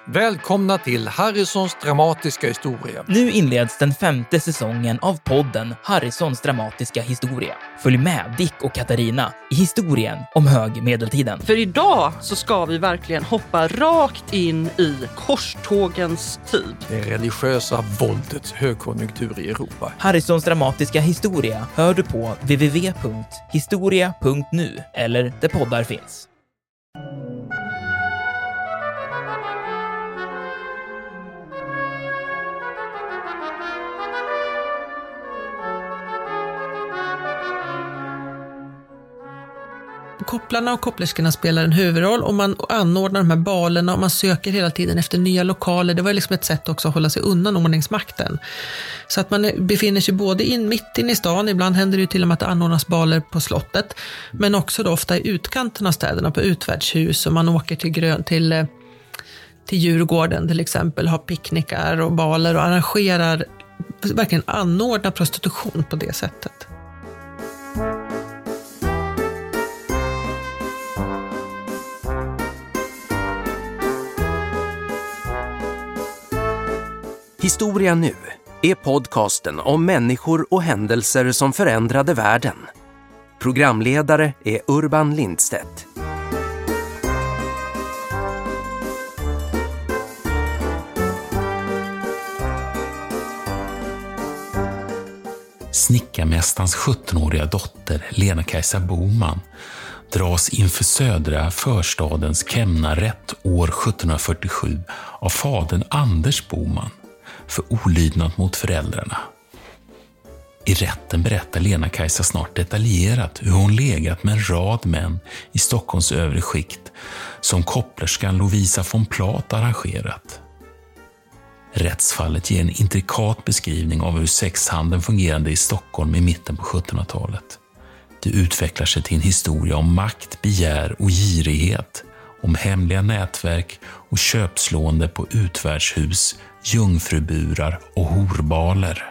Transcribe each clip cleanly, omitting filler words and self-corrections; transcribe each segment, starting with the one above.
Välkomna till Harrisons dramatiska historia. Nu inleds den 5:e säsongen av podden Harrisons dramatiska historia. Följ med Dick och Katarina i historien om högmedeltiden. För idag så ska vi verkligen hoppa rakt in i korstågens tid. Det religiösa våldets högkonjunktur i Europa. Harrisons dramatiska historia hör du på www.historia.nu eller där poddar finns. Kopplarna och kopplerskorna spelar en huvudroll och man anordnar de här balerna och man söker hela tiden efter nya lokaler. Det var liksom ett sätt också att hålla sig undan ordningsmakten. Så att man befinner sig både mitt in i stan, ibland händer det ju till och med att det anordnas baler på slottet, men också då ofta i utkanten av städerna på utvärtshus, och man åker till Djurgården till exempel, har picknickar och baler och arrangerar, verkligen anordnar prostitution på det sättet. Historia nu är podcasten om människor och händelser som förändrade världen. Programledare är Urban Lindstedt. Snickarmästarens 17-åriga dotter Lena-Kajsa Boman dras inför södra förstadens Kemnarätt år 1747 av fadern Anders Boman för olydnad mot föräldrarna. I rätten berättar Lena-Kajsa snart detaljerat hur hon legat med en rad män i Stockholms övre skikt som kopplerskan Lovisa von Plath arrangerat. Rättsfallet ger en intrikat beskrivning av hur sexhandeln fungerade i Stockholm i mitten på 1700-talet. Det utvecklar sig till en historia om makt, begär och girighet, om hemliga nätverk och köpslående på utvärdshus, jungfruburar och horbaler.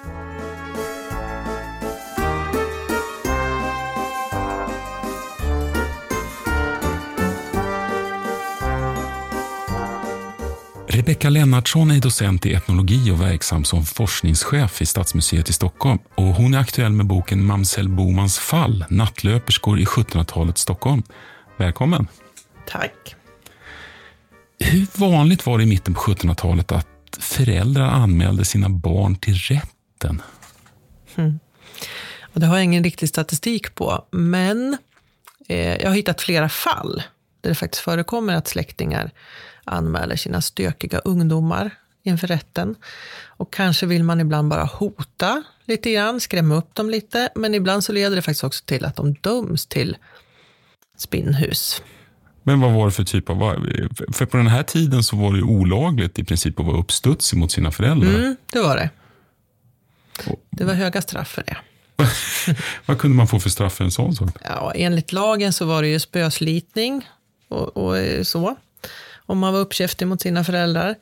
Rebecka Lennartsson är docent i etnologi och verksam som forskningschef i Stadsmuseet i Stockholm. Och hon är aktuell med boken Mamsell Bomans fall, nattlöperskor i 1700-talets Stockholm. Välkommen! Tack! Hur vanligt var det i mitten på 1700-talet att föräldrar anmälde sina barn till rätten? Och det har jag ingen riktig statistik på, men jag har hittat flera fall där det faktiskt förekommer att släktingar anmäler sina stökiga ungdomar inför rätten. Och kanske vill man ibland bara hota lite grann, skrämma upp dem lite, men ibland så leder det faktiskt också till att de döms till spinnhus. Men vad var det för typ av... För på den här tiden så var det olagligt i princip att vara uppstudsig mot sina föräldrar. Det var det. Det var höga straff för det. Vad kunde man få för straff för en sån sak? Ja, enligt lagen så var det ju spöslitning och så. Om man var uppkäftig mot sina föräldrar.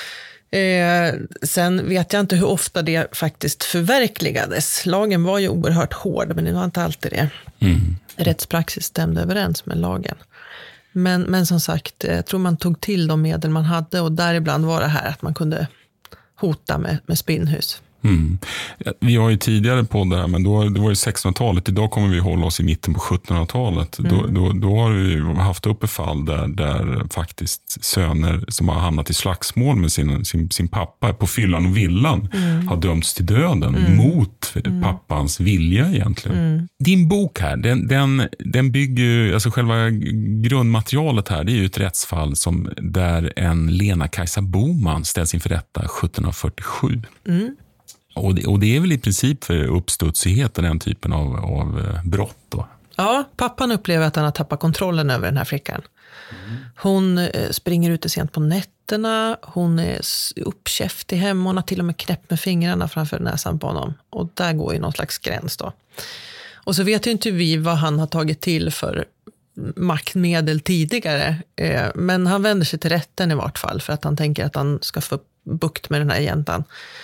Sen vet jag inte hur ofta det faktiskt förverkligades. Lagen var ju oerhört hård, men det var inte alltid det. Rättspraxis stämde överens med lagen. Men som sagt, jag tror man tog till de medel man hade, och däribland var det här att man kunde hota med spinnhus. Vi har ju tidigare på det här, men det var ju 1600-talet. Idag kommer vi hålla oss i mitten på 1700-talet. Då har vi haft uppe fall där faktiskt söner som har hamnat i slagsmål med sin pappa på fyllan och villan har dömts till döden mot pappans vilja egentligen. Din bok här, den bygger ju, alltså själva grundmaterialet här, det är ju ett rättsfall där en Lena-Kajsa Boman ställs inför rätta 1747. Och det är väl i princip för uppstudsighet och den typen av brott då? Ja, pappan upplever att han har tappat kontrollen över den här flickan. Hon springer ute sent på nätterna, hon är uppkäftig hemma, hon har till och med knäppt med fingrarna framför näsan på honom. Och där går ju någon slags gräns då. Och så vet ju inte vi vad han har tagit till för maktmedel tidigare. Men han vänder sig till rätten i vart fall för att han tänker att han ska få bukt med den här jäntan.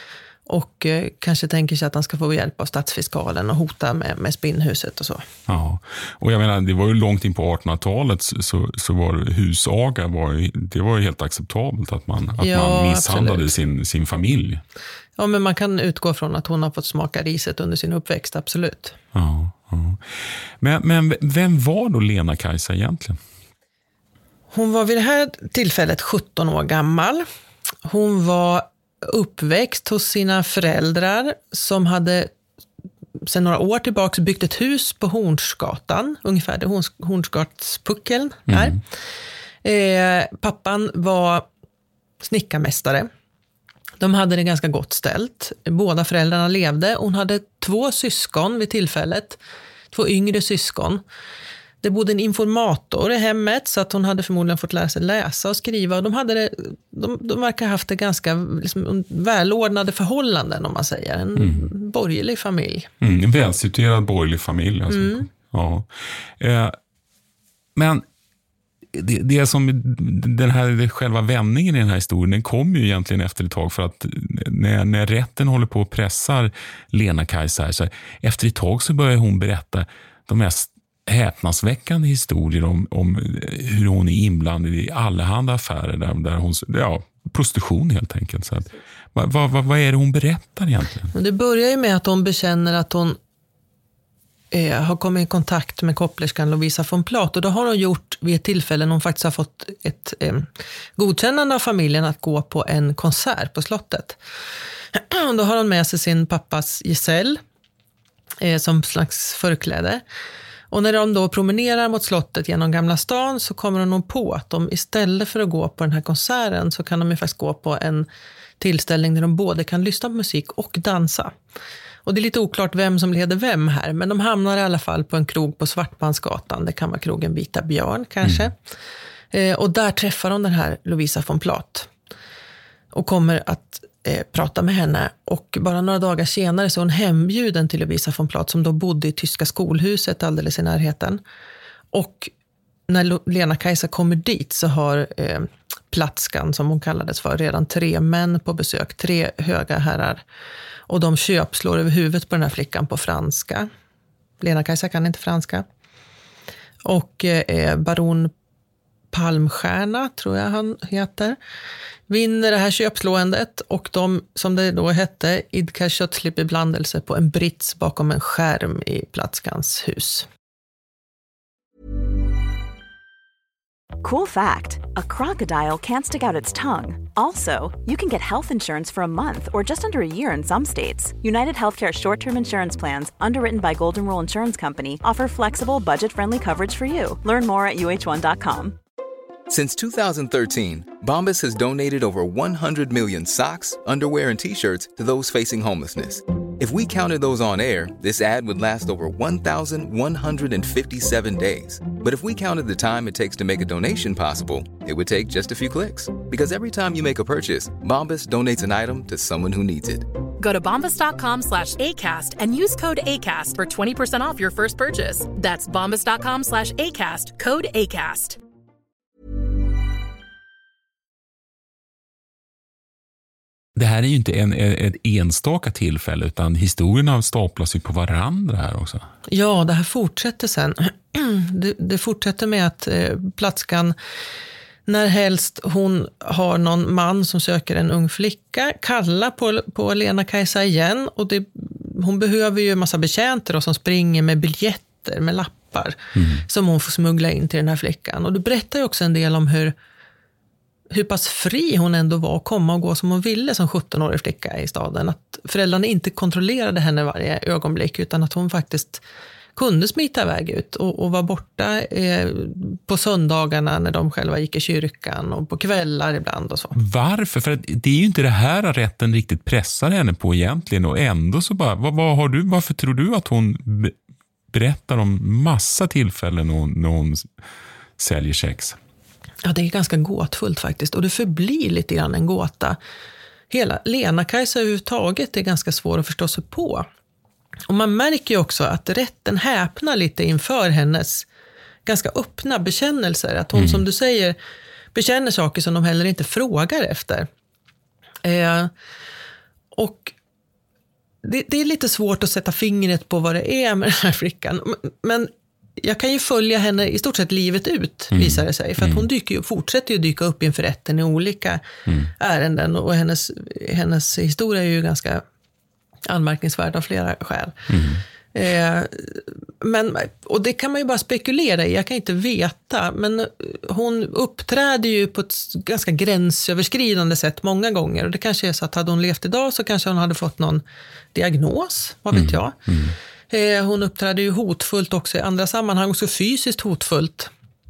Och kanske tänker sig att han ska få hjälp av stadsfiskalen och hota med spinnhuset och så. Ja, och jag menar, det var ju långt in på 1800-talet så var husaga, det var ju helt acceptabelt att man misshandlade sin familj. Ja, men man kan utgå från att hon har fått smaka riset under sin uppväxt, absolut. Ja. Men vem var då Lena-Kajsa egentligen? Hon var vid det här tillfället 17 år gammal. Hon var uppväxt hos sina föräldrar som hade sedan några år tillbaka byggt ett hus på Hornsgatan, ungefär där Hornsgatspuckeln är. Pappan var snickarmästare. De hade det ganska gott ställt. Båda föräldrarna levde. Hon hade 2 syskon vid tillfället. 2 yngre syskon. Det bodde en informator i hemmet så att hon hade förmodligen fått lära sig läsa och skriva. Och de verkar ha haft det ganska välordnade förhållanden, om man säger. En borgerlig familj. En välsituerad borgerlig familj. Alltså. Ja. Men det som själva vändningen i den här historien, den kom ju egentligen efter ett tag, för att när rätten håller på och pressar Lena-Kajsa så efter ett tag så börjar hon berätta de mest häpnadsväckande historier om hur hon är inblandad i allehanda affärer där hon, prostitution helt enkelt. Så att, vad är det hon berättar egentligen? Det börjar ju med att hon bekänner att hon har kommit i kontakt med kopplerskan Lovisa von Plath, och då har hon gjort vid ett tillfälle när hon faktiskt har fått ett godkännande av familjen att gå på en konsert på slottet. Då har hon med sig sin pappas gesäll som slags förkläde. Och när de då promenerar mot slottet genom Gamla stan så kommer de nog på att de istället för att gå på den här konserten så kan de ju faktiskt gå på en tillställning där de både kan lyssna på musik och dansa. Och det är lite oklart vem som leder vem här, men de hamnar i alla fall på en krog på Svartmansgatan. Det kan vara krogen Vita Björn kanske. Och där träffar de den här Lovisa von Plath och kommer att prata med henne. Och bara några dagar senare så är hon hembjuden till Lovisa von Plath som då bodde i tyska skolhuset alldeles i närheten. Och när Lena-Kajsa kommer dit så har platskan, som hon kallades för, redan 3 män på besök. 3 höga herrar. Och de köpslår över huvudet på den här flickan på franska. Lena-Kajsa kan inte franska. Och baron Palmstierna, tror jag han heter, vinner det här köpslåendet, och de, som det då hette, idkar köttslippeblandelse på en brits bakom en skärm i platskans hus. Cool fact, a crocodile can't stick out its tongue. Also, you can get health insurance for a month or just under a year in some states. United Healthcare short-term insurance plans, underwritten by Golden Rule Insurance Company, offer flexible, budget-friendly coverage for you. Learn more at uh1.com. Since 2013, Bombas has donated over 100 million socks, underwear, and T-shirts to those facing homelessness. If we counted those on air, this ad would last over 1,157 days. But if we counted the time it takes to make a donation possible, it would take just a few clicks. Because every time you make a purchase, Bombas donates an item to someone who needs it. Go to bombas.com/ACAST and use code ACAST for 20% off your first purchase. That's bombas.com/ACAST, code ACAST. Det här är ju inte ett enstaka tillfälle, utan historierna staplas ju på varandra här också. Ja, det här fortsätter sen. Det fortsätter med att platskan, när helst hon har någon man som söker en ung flicka, kallar på Lena-Kajsa igen. Och hon behöver ju en massa betjänter som springer med biljetter, med lappar, som hon får smuggla in till den här flickan. Och det berättar ju också en del om hur pass fri hon ändå var att komma och gå som hon ville som 17-årig flicka i staden. Att föräldrarna inte kontrollerade henne varje ögonblick, utan att hon faktiskt kunde smita iväg ut och vara borta på söndagarna när de själva gick i kyrkan, och på kvällar ibland och så. Varför? För att det är ju inte det här att rätten riktigt pressar henne på egentligen, och ändå så bara, varför tror du att hon berättar om massa tillfällen när hon säljer sex? Ja, det är ganska gåtfullt faktiskt, och det förblir lite grann en gåta. Hela Lena-Kajsa överhuvudtaget är ganska svår att förstå sig på. Och man märker ju också att rätten häpnar lite inför hennes ganska öppna bekännelser. Att hon, som du säger, bekänner saker som de heller inte frågar efter. Och det är lite svårt att sätta fingret på vad det är med den här flickan. Men jag kan ju följa henne i stort sett livet ut, visar det sig. För att hon fortsätter ju dyka upp inför rätten i olika ärenden. Och hennes historia är ju ganska anmärkningsvärd av flera skäl. Och det kan man ju bara spekulera i, jag kan inte veta, men hon uppträder ju på ett ganska gränsöverskridande sätt många gånger, och det kanske är så att hade hon levt idag så kanske hon hade fått någon diagnos, vad vet jag. Hon uppträder ju hotfullt också i andra sammanhang, också fysiskt hotfullt,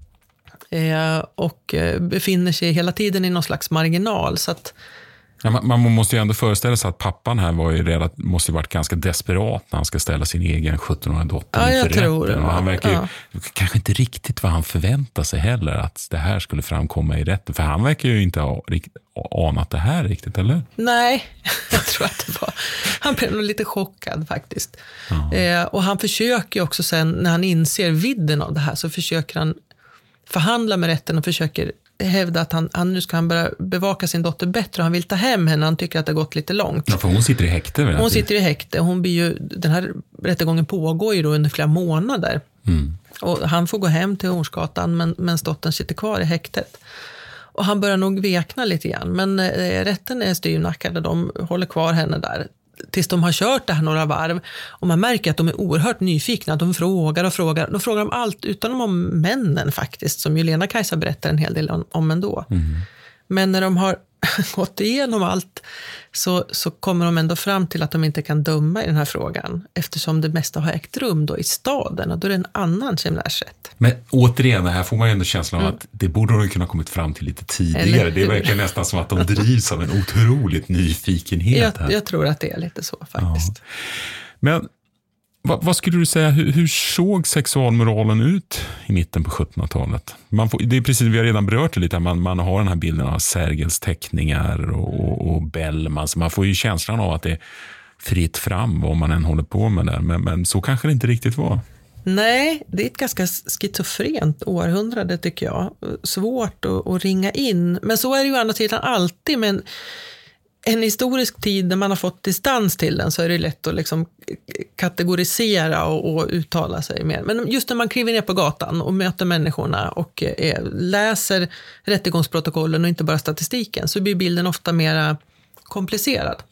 och befinner sig hela tiden i någon slags marginal, så att man måste ju ändå föreställa sig att pappan här måste ju varit ganska desperat när han ska ställa sin egen 17-åriga dotter inför rätten. Och han verkar ju kanske inte riktigt vad han förväntar sig heller, att det här skulle framkomma i rätten. För han verkar ju inte ha anat det här riktigt, eller? Nej, jag tror att det var... Han blev nog lite chockad faktiskt. Och han försöker ju också sen, när han inser vidden av det här, så försöker han förhandla med rätten och försöker hävda att han nu ska han börja bevaka sin dotter bättre. Han vill ta hem henne, han tycker att det har gått lite långt. Ja, för hon sitter i häkte. Hon sitter i häkte. Den här rättegången pågår ju då under flera månader. Och han får gå hem till Hornsgatan, men dottern sitter kvar i häktet. Och han börjar nog vekna lite grann. Men rätten är styvnackade, de håller kvar henne där tills de har kört det här några varv. Och man märker att de är oerhört nyfikna. De frågar och frågar. De frågar om allt, utan om männen faktiskt, som ju Lena-Kajsa berättar en hel del om ändå. Men när de har gått igenom allt så kommer de ändå fram till att de inte kan döma i den här frågan, eftersom det mesta har ägt rum då i staden, och då är det en annan kemnärsrätt. Men återigen, här får man ju ändå känslan av att det borde de kunna kommit fram till lite tidigare. Det verkar nästan som att de drivs av en otroligt nyfikenhet här. Jag tror att det är lite så faktiskt. Ja. Men vad skulle du säga, hur såg sexualmoralen ut i mitten på 1700-talet? Det är precis, vi har redan berört det lite, man har den här bilden av Sergels teckningar och Bellman, så man får ju känslan av att det är fritt fram vad man än håller på med där, men så kanske det inte riktigt var. Nej, det är ett ganska schizofrent århundrade tycker jag. Svårt att ringa in, men så är det ju å andra sidan alltid, men en historisk tid när man har fått distans till den, så är det lätt att liksom kategorisera och uttala sig mer. Men just när man kliver ner på gatan och möter människorna och läser rättegångsprotokollen och inte bara statistiken, så blir bilden ofta mer komplicerad.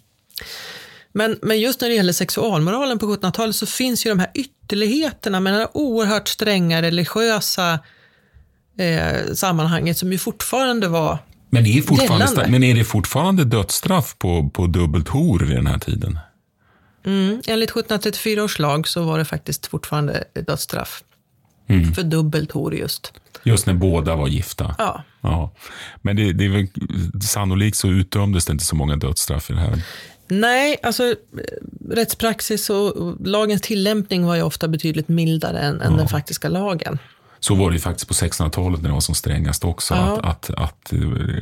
Men just när det gäller sexualmoralen på 1700-talet så finns ju de här ytterligheterna med den här oerhört stränga religiösa sammanhanget som ju fortfarande var Men är det fortfarande dödsstraff på dubbelt hor vid den här tiden? Enligt 1734 års lag så var det faktiskt fortfarande dödsstraff för dubbelt hor just. Just när båda var gifta? Ja. Men det är väl sannolikt så utdömdes det inte så många dödsstraff i det här? Nej, alltså rättspraxis och lagens tillämpning var ju ofta betydligt mildare än den faktiska lagen. Så var det ju faktiskt på 1600-talet när det var som strängast också. Att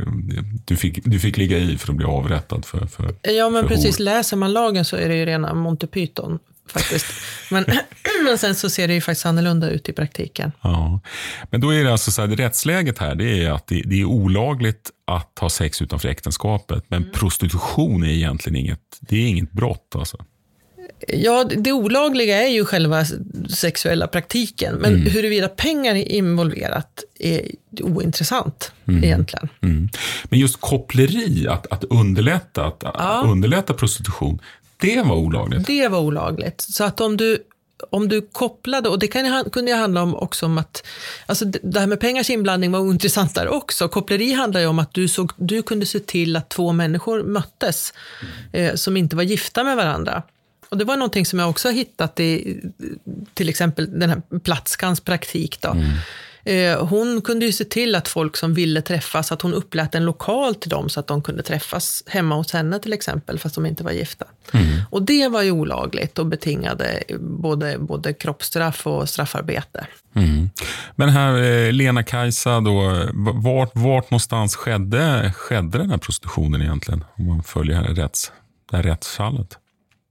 du fick ligga i för att bli avrättad för Ja, men för precis. hor. Läser man lagen så är det ju rena Monty Python faktiskt. Men sen så ser det ju faktiskt annorlunda ut i praktiken. Ja. Men då är det alltså så här, det rättsläget här, det är att det är olagligt att ha sex utanför äktenskapet. Men prostitution är egentligen inget brott alltså. Ja, det olagliga är ju själva sexuella praktiken. Men huruvida pengar är involverat är ointressant egentligen. Men just koppleri, att underlätta prostitution, det var olagligt. Det var olagligt. Så att om du kopplade, och det kunde ju handla om också om att, alltså det här med pengars inblandning var ointressant där också. Koppleri handlar ju om att du kunde se till att två människor möttes som inte var gifta med varandra. Och det var någonting som jag också har hittat i till exempel den här Platskans praktik då. Hon kunde ju se till att folk som ville träffas, att hon upplät en lokal till dem så att de kunde träffas hemma hos henne till exempel, fast de inte var gifta. Och det var ju olagligt och betingade både kroppsstraff och straffarbete. Men här Lena-Kajsa då, vart någonstans skedde den här prostitutionen egentligen, om man följer det här rättsfallet?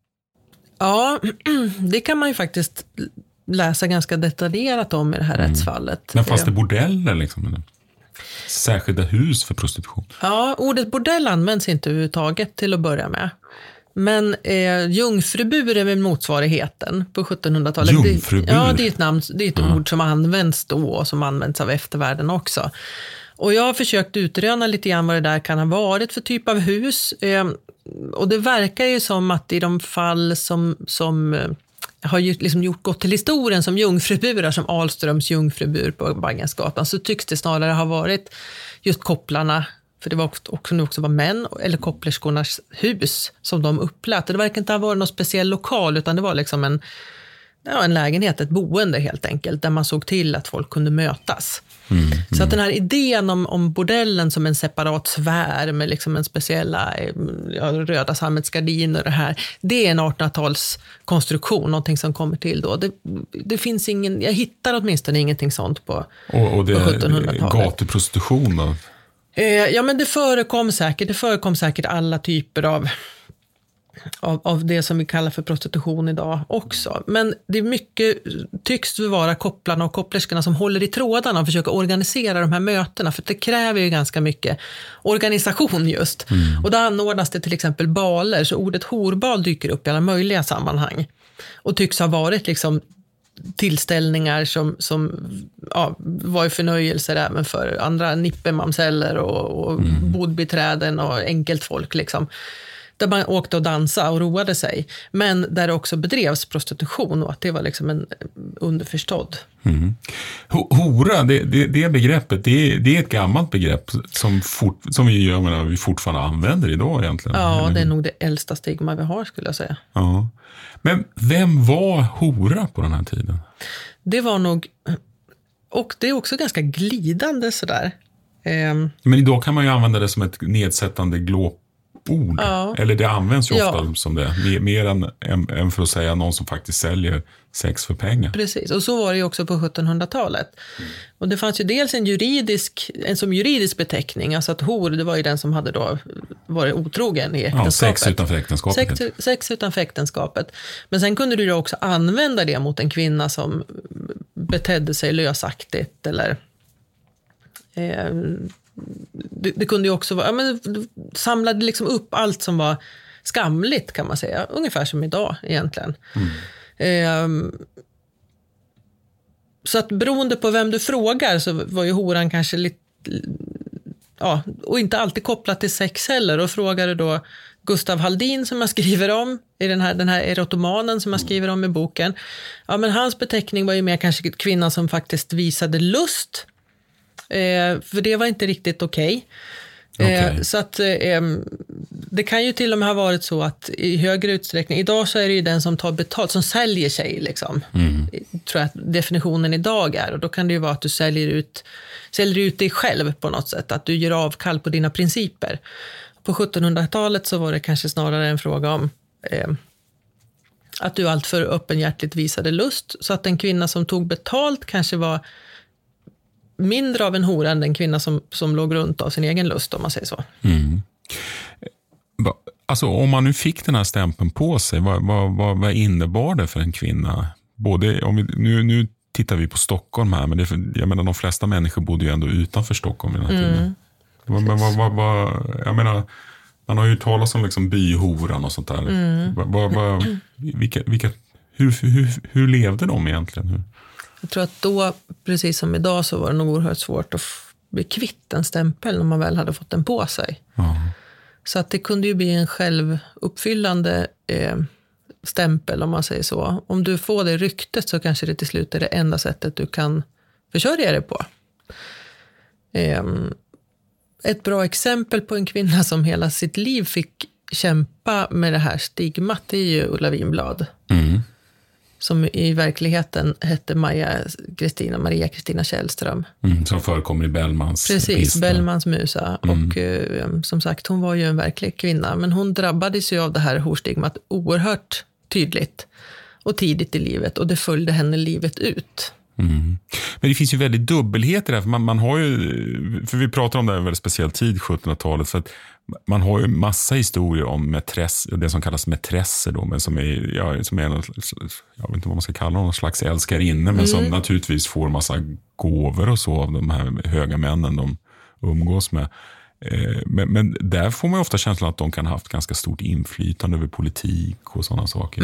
Ja, det kan man ju faktiskt läsa ganska detaljerat om i det här rättsfallet. Men fanns det bordeller liksom? Särskilda hus för prostitution? Ja, ordet bordell används inte överhuvudtaget till att börja med. Men jungfrubur är väl motsvarigheten på 1700-talet. Jungfrubur? Ja, det är ett namn, det är ett ord som används då och som används av eftervärlden också. Och jag har försökt utröna lite grann vad det där kan ha varit för typ av hus. Och det verkar ju som att i de fall som har liksom gått till historien som jungfruburar, som Ahlströms jungfrubur på Baggensgatan, så tycks det snarare ha varit just kopplarna, för det var också var män, eller kopplerskornas hus som de upplät. Det verkar inte ha varit någon speciell lokal, utan det var liksom en lägenhet, ett boende helt enkelt, där man såg till att folk kunde mötas. Så att den här idén om bordellen som en separat sfär med liksom en speciella röda sammetsgardiner och det här, det är en 1800-talskonstruktion, någonting som kommer till då. Det finns jag hittar åtminstone ingenting sånt på 1700-talet. Och gatuprostitution då? Ja, men det förekom säkert alla typer av det som vi kallar för prostitution idag också. Men det är mycket, tycks vara kopplarna och kopplerskorna som håller i trådarna och försöker organisera de här mötena, för det kräver ju ganska mycket organisation just. Och då anordnas det till exempel baler, så ordet horbal dyker upp i alla möjliga sammanhang och tycks ha varit liksom tillställningar som var i förnöjelser även för andra nippemamseller och bodbiträden och enkelt folk liksom. Där man åkte och dansade och roade sig. Men där det också bedrevs prostitution och att det var liksom en underförstådd. Hora, det begreppet, det är ett gammalt begrepp som vi fortfarande använder idag egentligen. Ja, det är nog det äldsta stigma vi har, skulle jag säga. Ja. Men vem var hora på den här tiden? Det var nog, och det är också ganska glidande sådär. Men idag kan man ju använda det som ett nedsättande glåpord. Ja. Eller det används ju ofta som det. Mer än för att säga någon som faktiskt säljer sex för pengar. Precis, och så var det ju också på 1700-talet. Och det fanns ju dels en juridisk beteckning, alltså att hor, det var ju den som hade då varit otrogen i äktenskapet. Sex utanför äktenskapet. Sex utanför äktenskapet. Men sen kunde du ju också använda det mot en kvinna som betedde sig lösaktigt eller... Det kunde ju också vara, samlade liksom upp allt som var skamligt, kan man säga. Ungefär som idag egentligen. Så att beroende på vem du frågar så var ju horan kanske lite, och inte alltid kopplat till sex heller. Och frågade då Gustav Haldin, som jag skriver om i den här erotomanen som jag skriver om i boken. Ja, men hans beteckning var ju mer kanske kvinnan som faktiskt visade lust. För det var inte riktigt okej. Så att det kan ju till och med ha varit så att i högre utsträckning, idag så är det ju den som tar betalt, som säljer sig liksom. Tror jag att definitionen idag är. Och då kan det ju vara att du säljer ut dig själv på något sätt, att du gör avkall på dina principer. På 1700-talet så var det kanske snarare en fråga om att du alltför öppenhjärtligt visade lust, så att en kvinna som tog betalt kanske var mindre av en hora än den kvinna som låg runt av sin egen lust, om man säger så. Alltså om man nu fick den här stämpeln på sig, vad innebar det för en kvinna? Både, nu tittar vi på Stockholm här, men jag menar, de flesta människor bodde ju ändå utanför Stockholm i den här tiden. Men jag menar, man har ju talat om liksom byhoran och sånt där. Hur levde de egentligen? Jag tror att då, precis som idag, så var det nog oerhört svårt att bli kvitt en stämpel när man väl hade fått den på sig. Så att det kunde ju bli en självuppfyllande stämpel, om man säger så. Om du får det ryktet så kanske det till slut är det enda sättet du kan försörja dig på. Ett bra exempel på en kvinna som hela sitt liv fick kämpa med det här stigmat är ju Ulla Vinblad. Som i verkligheten hette Maria Kristina Källström. Som förekommer i Bellmans. Precis, Bellmans musa. Och som sagt, hon var ju en verklig kvinna. Men hon drabbades ju av det här horstigmat oerhört tydligt och tidigt i livet. Och det följde henne livet ut. Men det finns ju väldigt dubbelheter där. För man har ju, för vi pratar om det här en väldigt speciell tid, 1700-talet. För att man har ju massa historier om det som kallas mätresser då, men som är jag vet inte vad man ska kalla dem, någon slags älskarinne, men som naturligtvis får massa gåvor och så av de här höga männen de umgås med. Men där får man ju ofta känslan att de kan ha haft ganska stort inflytande över politik och sådana saker.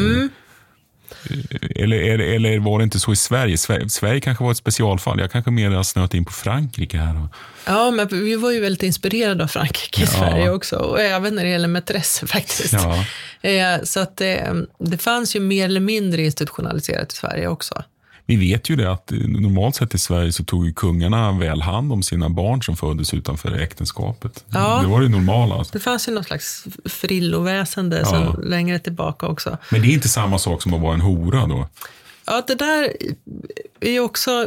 Eller var det inte så i Sverige? Sverige kanske var ett specialfall. Jag kanske mer har snöat in på Frankrike här. Ja, men vi var ju väldigt inspirerade av Frankrike i Sverige också. Och även när det gäller mätresser faktiskt. Ja. Så att det fanns ju mer eller mindre institutionaliserat i Sverige också. Vi vet ju det att normalt sett i Sverige så tog ju kungarna väl hand om sina barn som föddes utanför äktenskapet. Ja, det var det normala. Alltså. Det fanns ju någon slags frilloväsende så längre tillbaka också. Men det är inte samma sak som att vara en hora då? Ja, det där är också...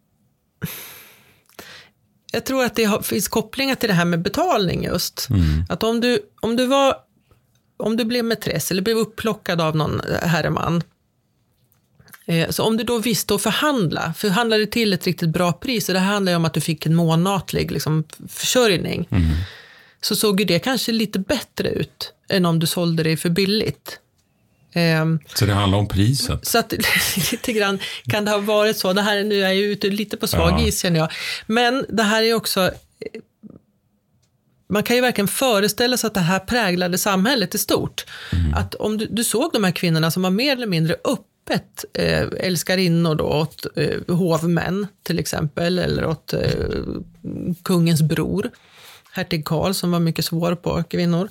Jag tror att det finns kopplingar till det här med betalning just. Att om du blev mätress eller blev upplockad av någon herreman, så om du då visste att förhandlade till ett riktigt bra pris, och det här handlar ju om att du fick en månatlig liksom, försörjning, så såg ju det kanske lite bättre ut än om du sålde det för billigt. Så det handlar om priset? Så att lite grann kan det ha varit så. Det här, nu är jag ju ute lite på svag is, känner jag. Men det här är också... Man kan ju verkligen föreställa sig att det här präglade samhället i stort. Att om du såg de här kvinnorna som var mer eller mindre öppet älskarinnor då åt hovmän till exempel, eller åt kungens bror, hertig Karl, som var mycket svår på kvinnor.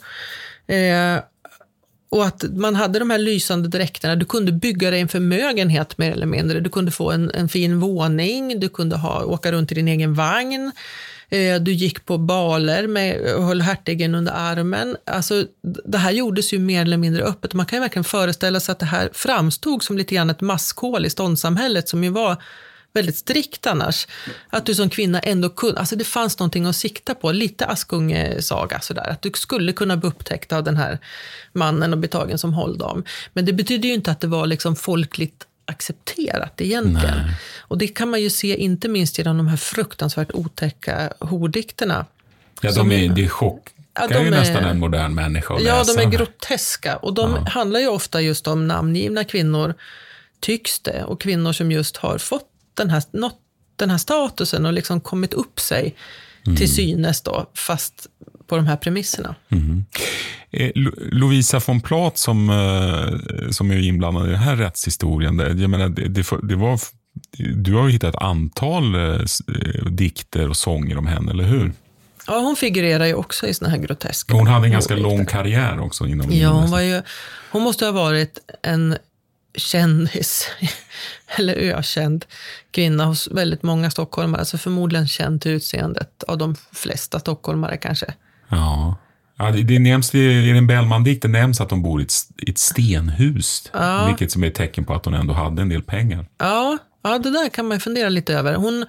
Och att man hade de här lysande dräkterna. Du kunde bygga dig en förmögenhet mer eller mindre. Du kunde få en fin våning. Du kunde åka runt i din egen vagn. Du gick på baler och höll hertigen under armen. Alltså, det här gjordes ju mer eller mindre öppet. Man kan ju verkligen föreställa sig att det här framstod som lite grann ett maskhål i ståndssamhället som ju var väldigt strikt annars. Att du som kvinna ändå kunde, alltså det fanns någonting att sikta på, lite Askungesaga sådär, att du skulle kunna bli upptäckt av den här mannen och bli tagen som hålldam. Men det betyder ju inte att det var liksom folkligt accepterat egentligen. Nej. Och det kan man ju se inte minst genom de här fruktansvärt otäcka horddikterna. Ja, det är chock. Ja, det är ju nästan en modern människa att läsa. Ja, de är groteska. Och de handlar ju ofta just om namngivna kvinnor, tycks det. Och kvinnor som just har fått den här statusen och liksom kommit upp sig till synes då, fast på de här premisserna. Lovisa von Plath som är inblandad i den här rättshistorien, jag menar, det var, du har ju hittat ett antal dikter och sånger om henne, eller hur? Ja, hon figurerar ju också i såna här groteska. Hon hade en ganska lång karriär också inom. Ja, hon måste ha varit en kändis eller ökänd kvinna hos väldigt många stockholmare, alltså förmodligen känd till utseendet av de flesta stockholmare kanske. Ja, det nämns i den Bellman-dikten nämns att de bor i ett stenhus, vilket som är ett tecken på att hon ändå hade en del pengar. Ja, det där kan man fundera lite över. Hon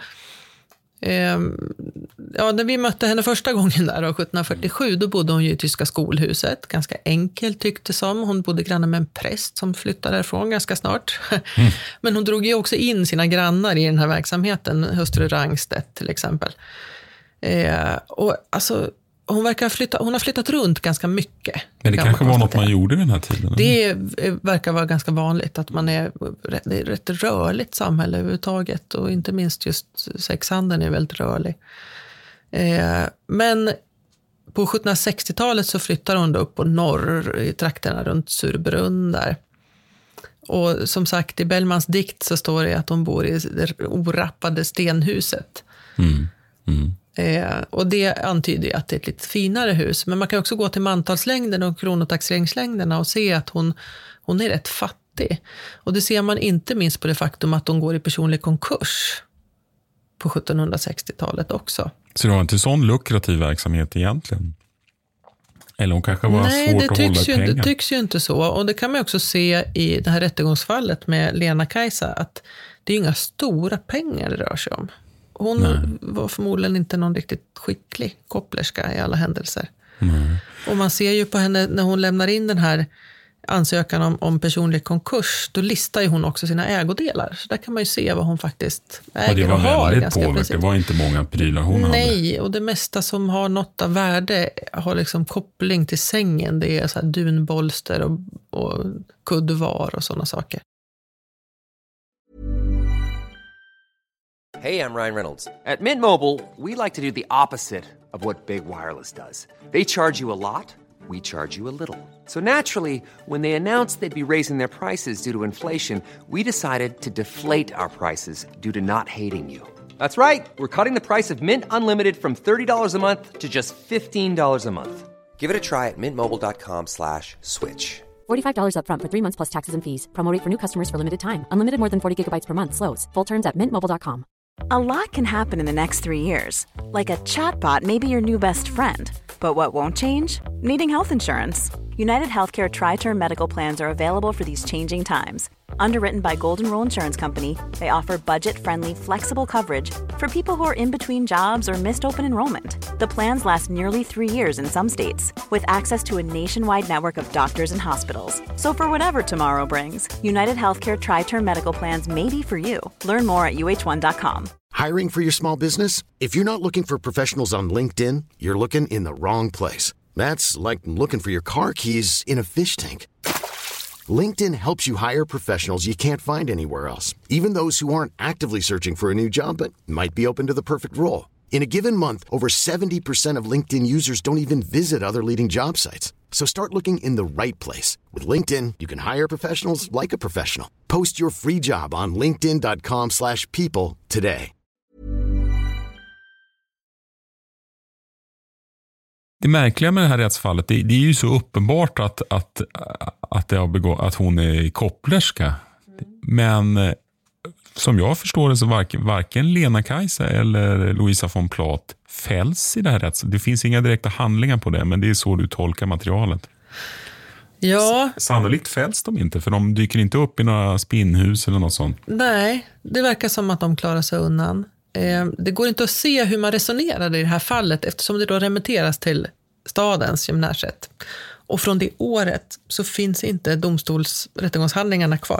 när vi mötte henne första gången där 1747, då bodde hon ju i tyska skolhuset, ganska enkelt tyckte som. Hon bodde granne med en präst som flyttade därifrån ganska snart. Men hon drog ju också in sina grannar i den här verksamheten, hustru Rangstedt till exempel. Och alltså hon har flyttat runt ganska mycket. Men det kanske var något man gjorde vid den här tiden? Det verkar vara ganska vanligt att det är ett rätt rörligt samhälle överhuvudtaget, och inte minst just sexhandeln är väldigt rörlig. Men på 1760-talet så flyttar hon då upp på norr i trakterna runt Surbrunn där. Och som sagt, i Bellmans dikt så står det att hon bor i det orappade stenhuset. Och det antyder ju att det är ett lite finare hus. Men man kan också gå till mantalslängden och kronotaxeringslängderna och se att hon är rätt fattig. Och det ser man inte minst på det faktum att hon går i personlig konkurs på 1760-talet också. Så det var inte sån lukrativ verksamhet egentligen? Eller hon kanske var svårt att hålla i pengar? Det tycks ju inte så. Och det kan man också se i det här rättegångsfallet med Lena-Kajsa, att det är inga stora pengar det rör sig om. Hon var förmodligen inte någon riktigt skicklig kopplerska i alla händelser. Och man ser ju på henne när hon lämnar in den här ansökan om personlig konkurs, då listar ju hon också sina ägodelar. Så där kan man ju se vad hon faktiskt äger och har. Det var inte många prylar hon hade. Nej, och det mesta som har något av värde har liksom koppling till sängen. Det är så här dunbolster och kuddvar och sådana saker. Hey, I'm Ryan Reynolds. At Mint Mobile, we like to do the opposite of what Big Wireless does. They charge you a lot, we charge you a little. So naturally, when they announced they'd be raising their prices due to inflation, we decided to deflate our prices due to not hating you. That's right. We're cutting the price of Mint Unlimited from $30 a month to just $15 a month. Give it a try at mintmobile.com/switch. $45 up front for 3 months plus taxes and fees. Promo rate for new customers for limited time. Unlimited more than 40 gigabytes per month slows. Full terms at mintmobile.com. A lot can happen in the next 3 years. Like a chatbot may be your new best friend. But what won't change? Needing health insurance. United Healthcare Tri-Term Medical Plans are available for these changing times. Underwritten by Golden Rule Insurance Company, they offer budget-friendly, flexible coverage for people who are in between jobs or missed open enrollment. The plans last nearly 3 years in some states, with access to a nationwide network of doctors and hospitals. So for whatever tomorrow brings, United Healthcare Tri-Term Medical Plans may be for you. Learn more at uh1.com. Hiring for your small business? If you're not looking for professionals on LinkedIn, you're looking in the wrong place. That's like looking for your car keys in a fish tank. LinkedIn helps you hire professionals you can't find anywhere else, even those who aren't actively searching for a new job but might be open to the perfect role. In a given month, over 70% of LinkedIn users don't even visit other leading job sites. So start looking in the right place. With LinkedIn, you can hire professionals like a professional. Post your free job on linkedin.com/people today. Det märkliga med det här rättsfallet, det är ju så uppenbart att hon är kopplerska. Men som jag förstår det så varken Lena-Kajsa eller Louisa von Plath fälls i det här rättsfallet. Det finns inga direkta handlingar på det, men det är så du tolkar materialet. Ja. Sannolikt fälls de inte, för de dyker inte upp i några spinnhus eller något sånt. Nej, det verkar som att de klarar sig undan. Det går inte att se hur man resonerade i det här fallet eftersom det då remitteras till stadens gymnasiet. Och från det året så finns inte domstolsrättegångshandlingarna kvar.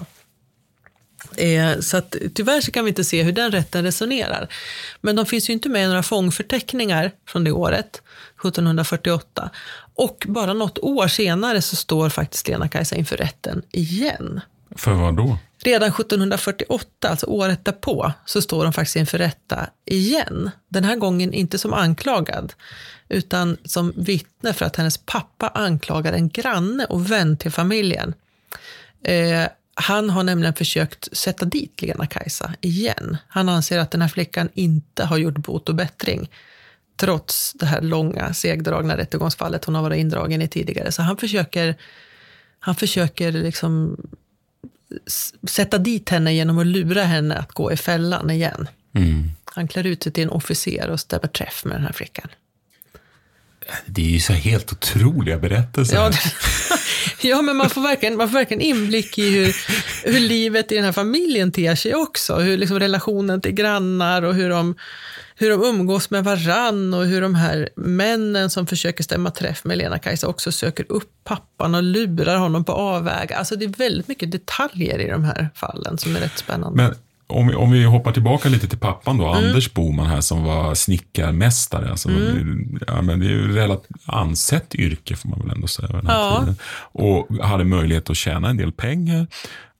Så att, tyvärr så kan vi inte se hur den rätten resonerar. Men de finns ju inte med i några fångförteckningar från det året, 1748. Och bara något år senare så står faktiskt Lena-Kajsa inför rätten igen. För vad då? Redan 1748, alltså året därpå, så står de faktiskt inför rätta igen. Den här gången inte som anklagad, utan som vittne för att hennes pappa anklagar en granne och vän till familjen. Han har nämligen försökt sätta dit Lena-Kajsa igen. Han anser att den här flickan inte har gjort bot och bättring, trots det här långa, segdragna rättegångsfallet hon har varit indragen i tidigare. Så han försöker liksom sätta dit henne genom att lura henne att gå i fällan igen. Han klär ut sig till en officer och stämmer träff med den här flickan. Det är ju så helt otroliga berättelser. Ja, men man får verkligen inblick i hur livet i den här familjen ter sig också. Hur liksom relationen till grannar och hur de umgås med varann och hur de här männen som försöker stämma träff med Lena-Kajsa också söker upp pappan och lurar honom på avväg. Alltså det är väldigt mycket detaljer i de här fallen som är rätt spännande. Men om vi hoppar tillbaka lite till pappan då, Anders Boman här som var snickarmästare. Alltså, ja, men det är ju relativt ansett yrke får man väl ändå säga. Ja. Och hade möjlighet att tjäna en del pengar.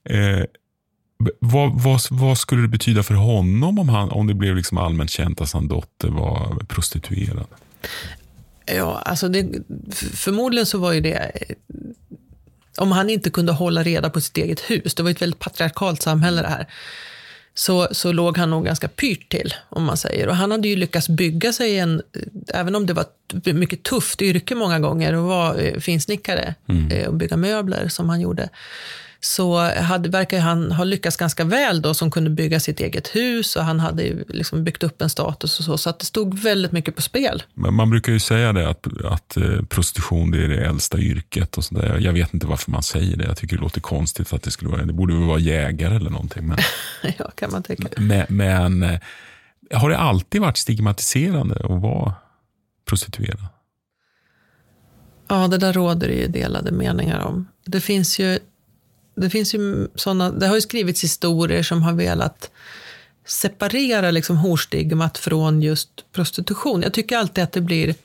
Vad skulle det betyda för honom om det blev liksom allmänt känt att hans dotter var prostituerad? Ja, alltså förmodligen så var ju det, om han inte kunde hålla reda på sitt eget hus, det var ett väldigt patriarkalt samhälle det här, så låg han nog ganska pyrt till, om man säger. Och han hade ju lyckats bygga sig även om det var ett mycket tufft yrke många gånger och var finsnickare och bygga möbler som han gjorde, så verkar han ha lyckats ganska väl då, som kunde bygga sitt eget hus, och han hade ju liksom byggt upp en status och så att det stod väldigt mycket på spel. Men man brukar ju säga det att prostitution det är det äldsta yrket och så där. Jag vet inte varför man säger det. Jag tycker det låter konstigt för att det borde väl vara jägare eller någonting. Men, ja, kan man tänka. Men har det alltid varit stigmatiserande att vara prostituerad? Ja, det där råder ju delade meningar om. Det finns ju sådana, det har ju skrivits historier som har velat separera liksom horstigmat från just prostitution. Jag tycker alltid att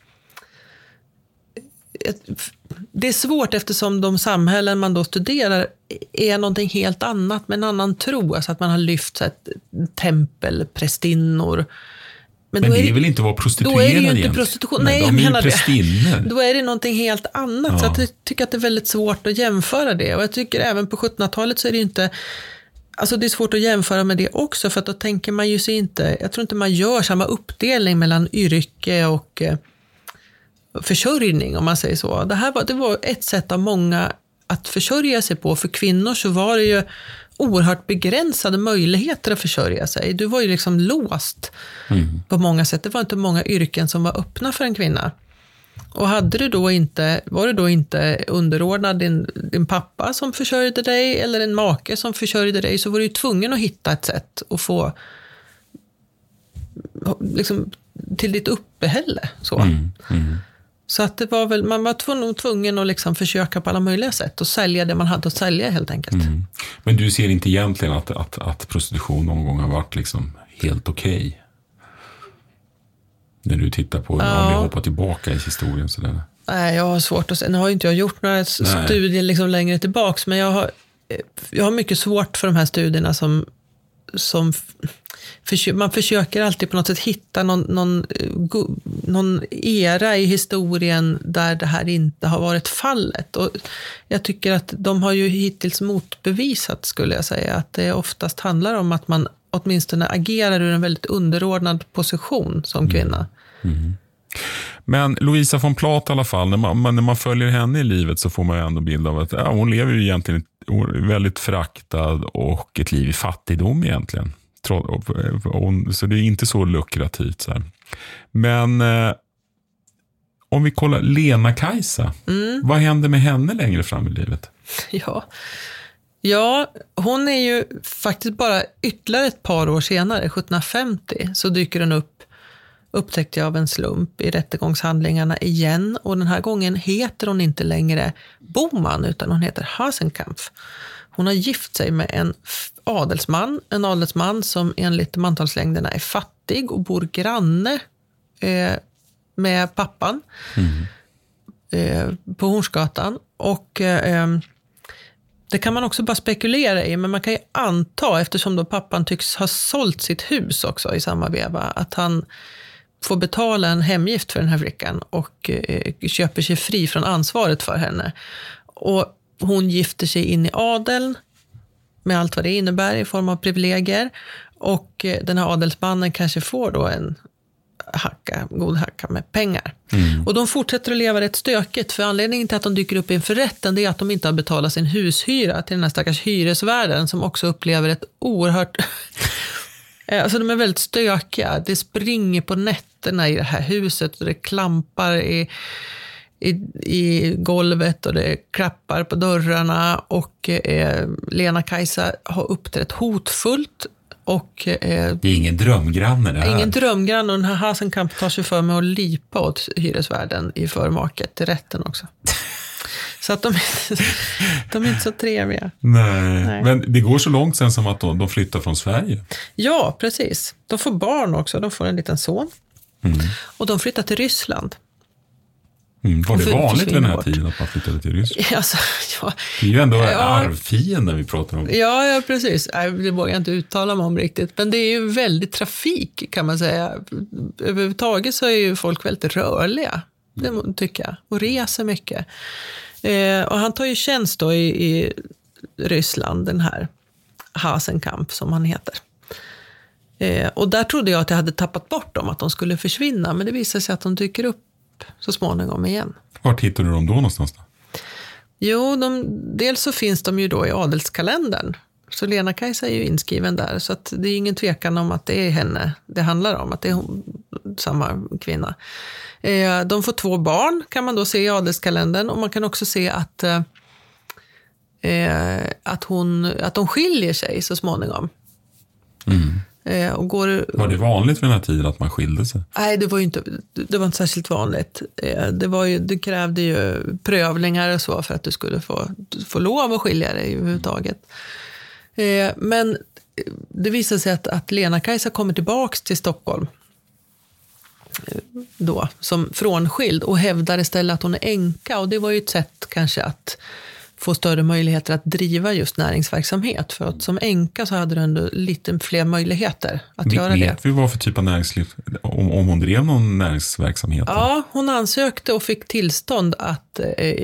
det är svårt eftersom de samhällen man då studerar är någonting helt annat med en annan tro. Alltså att man har lyft så här, tempelprästinnor Men det är väl inte att vara prostituerad egentligen? Då är det ju inte prostitution. Nej, de är ju prästinnor. Då är det någonting helt annat. Ja. Så att jag tycker att det är väldigt svårt att jämföra det. Och jag tycker även på 1700-talet så är det inte... Alltså det är svårt att jämföra med det också, för att då tänker man ju sig inte... Jag tror inte man gör samma uppdelning mellan yrke och försörjning, om man säger så. Det var ett sätt av många att försörja sig på. För kvinnor så var det ju oerhört begränsade möjligheter att försörja sig. Du var ju liksom låst på många sätt. Det var inte många yrken som var öppna för en kvinna. Och var du då inte underordnad din pappa som försörjde dig eller en make som försörjde dig, så var du ju tvungen att hitta ett sätt att få liksom, till ditt uppehälle. Så. Så att det var väl, man var tvungen att liksom försöka på alla möjliga sätt och sälja det man hade att sälja helt enkelt. Men du ser inte egentligen att prostitution någon gång har varit liksom helt okej? När du tittar på, om vi hoppar tillbaka i historien sådär. Nej, jag har svårt att säga. Nu har inte jag gjort några studier liksom längre tillbaks, men jag har mycket svårt för de här studierna som man försöker alltid på något sätt hitta någon era i historien där det här inte har varit fallet. Och jag tycker att de har ju hittills motbevisat, skulle jag säga, att det oftast handlar om att man åtminstone agerar ur en väldigt underordnad position som kvinna. Men Louisa von Plath i alla fall, när man följer henne i livet så får man ju ändå bild av att hon lever ju egentligen väldigt föraktad och ett liv i fattigdom egentligen. Så det är inte så lukrativt så här. Men om vi kollar Lena-Kajsa, vad händer med henne längre fram i livet? Ja, hon är ju faktiskt bara ytterligare ett par år senare, 1750, så dyker hon upp, upptäckte jag av en slump, i rättegångshandlingarna igen. Och den här gången heter hon inte längre Boman, utan hon heter Hasenkampf. Hon har gift sig med en adelsman som enligt mantalslängderna är fattig och bor granne med pappan på Hornsgatan. Och det kan man också bara spekulera i, men man kan ju anta, eftersom då pappan tycks ha sålt sitt hus också i samma veva, att han får betala en hemgift för den här flickan och köper sig fri från ansvaret för henne. Och hon gifter sig in i adeln med allt vad det innebär i form av privilegier, och den här adelsmannen kanske får då en god hacka med pengar. Och de fortsätter att leva rätt stökigt, för anledningen till att de dyker upp inför rätten, det är att de inte har betalat sin hushyra till den här stackars hyresvärden, som också upplever ett oerhört... Alltså de är väldigt stökiga. Det springer på nätterna i det här huset och det klampar i golvet och det klappar på dörrarna, och Lena-Kajsa har uppträtt hotfullt. Och, det är ingen drömgranne det här. Ingen drömgranne, och den här Hasenkamp tar sig för med att lipa åt hyresvärden i förmaket till rätten också. Så att de är inte så trevliga. Nej. Men det går så långt sen som att de flyttar från Sverige. Ja, precis. De får barn också. De får en liten son. Och de flyttar till Ryssland. Var det vanligt vid den här tiden att man flyttade till Ryssland? Alltså, ja. Det är ju ändå arvfienden vi pratar om. Ja, precis. Det vågar jag inte uttala mig om riktigt. Men det är ju väldigt trafik, kan man säga. Överhuvudtaget så är ju folk väldigt rörliga. Det tycker jag. Och reser mycket. Och han tar ju tjänst då i Ryssland, den här Hasenkamp som han heter. Och där trodde jag att jag hade tappat bort dem, att de skulle försvinna. Men det visar sig att de dyker upp så småningom igen. Vart hittar du dem då någonstans då? Jo, dels så finns de ju då i adelskalendern. Så Lena-Kajsa är ju inskriven där. Så att det är ingen tvekan om att det är henne det handlar om. Att det är samma kvinna. De får 2 barn, kan man då se i adelskalendern. Och man kan också se att de skiljer sig så småningom. Och var det vanligt vid den här tiden att man skilde sig? Nej, det var inte särskilt vanligt. Det krävde ju prövningar och så för att du skulle få lov att skilja dig överhuvudtaget. Men det visade sig att Lena-Kajsa kommer tillbaka till Stockholm då, som frånskild, och hävdar istället att hon är änka. Och det var ju ett sätt kanske att få större möjligheter att driva just näringsverksamhet. För att som änka så hade du ändå lite fler möjligheter att göra det. Vet vi vad för typ av näringsliv, om hon drev någon näringsverksamhet? Ja, hon ansökte och fick tillstånd att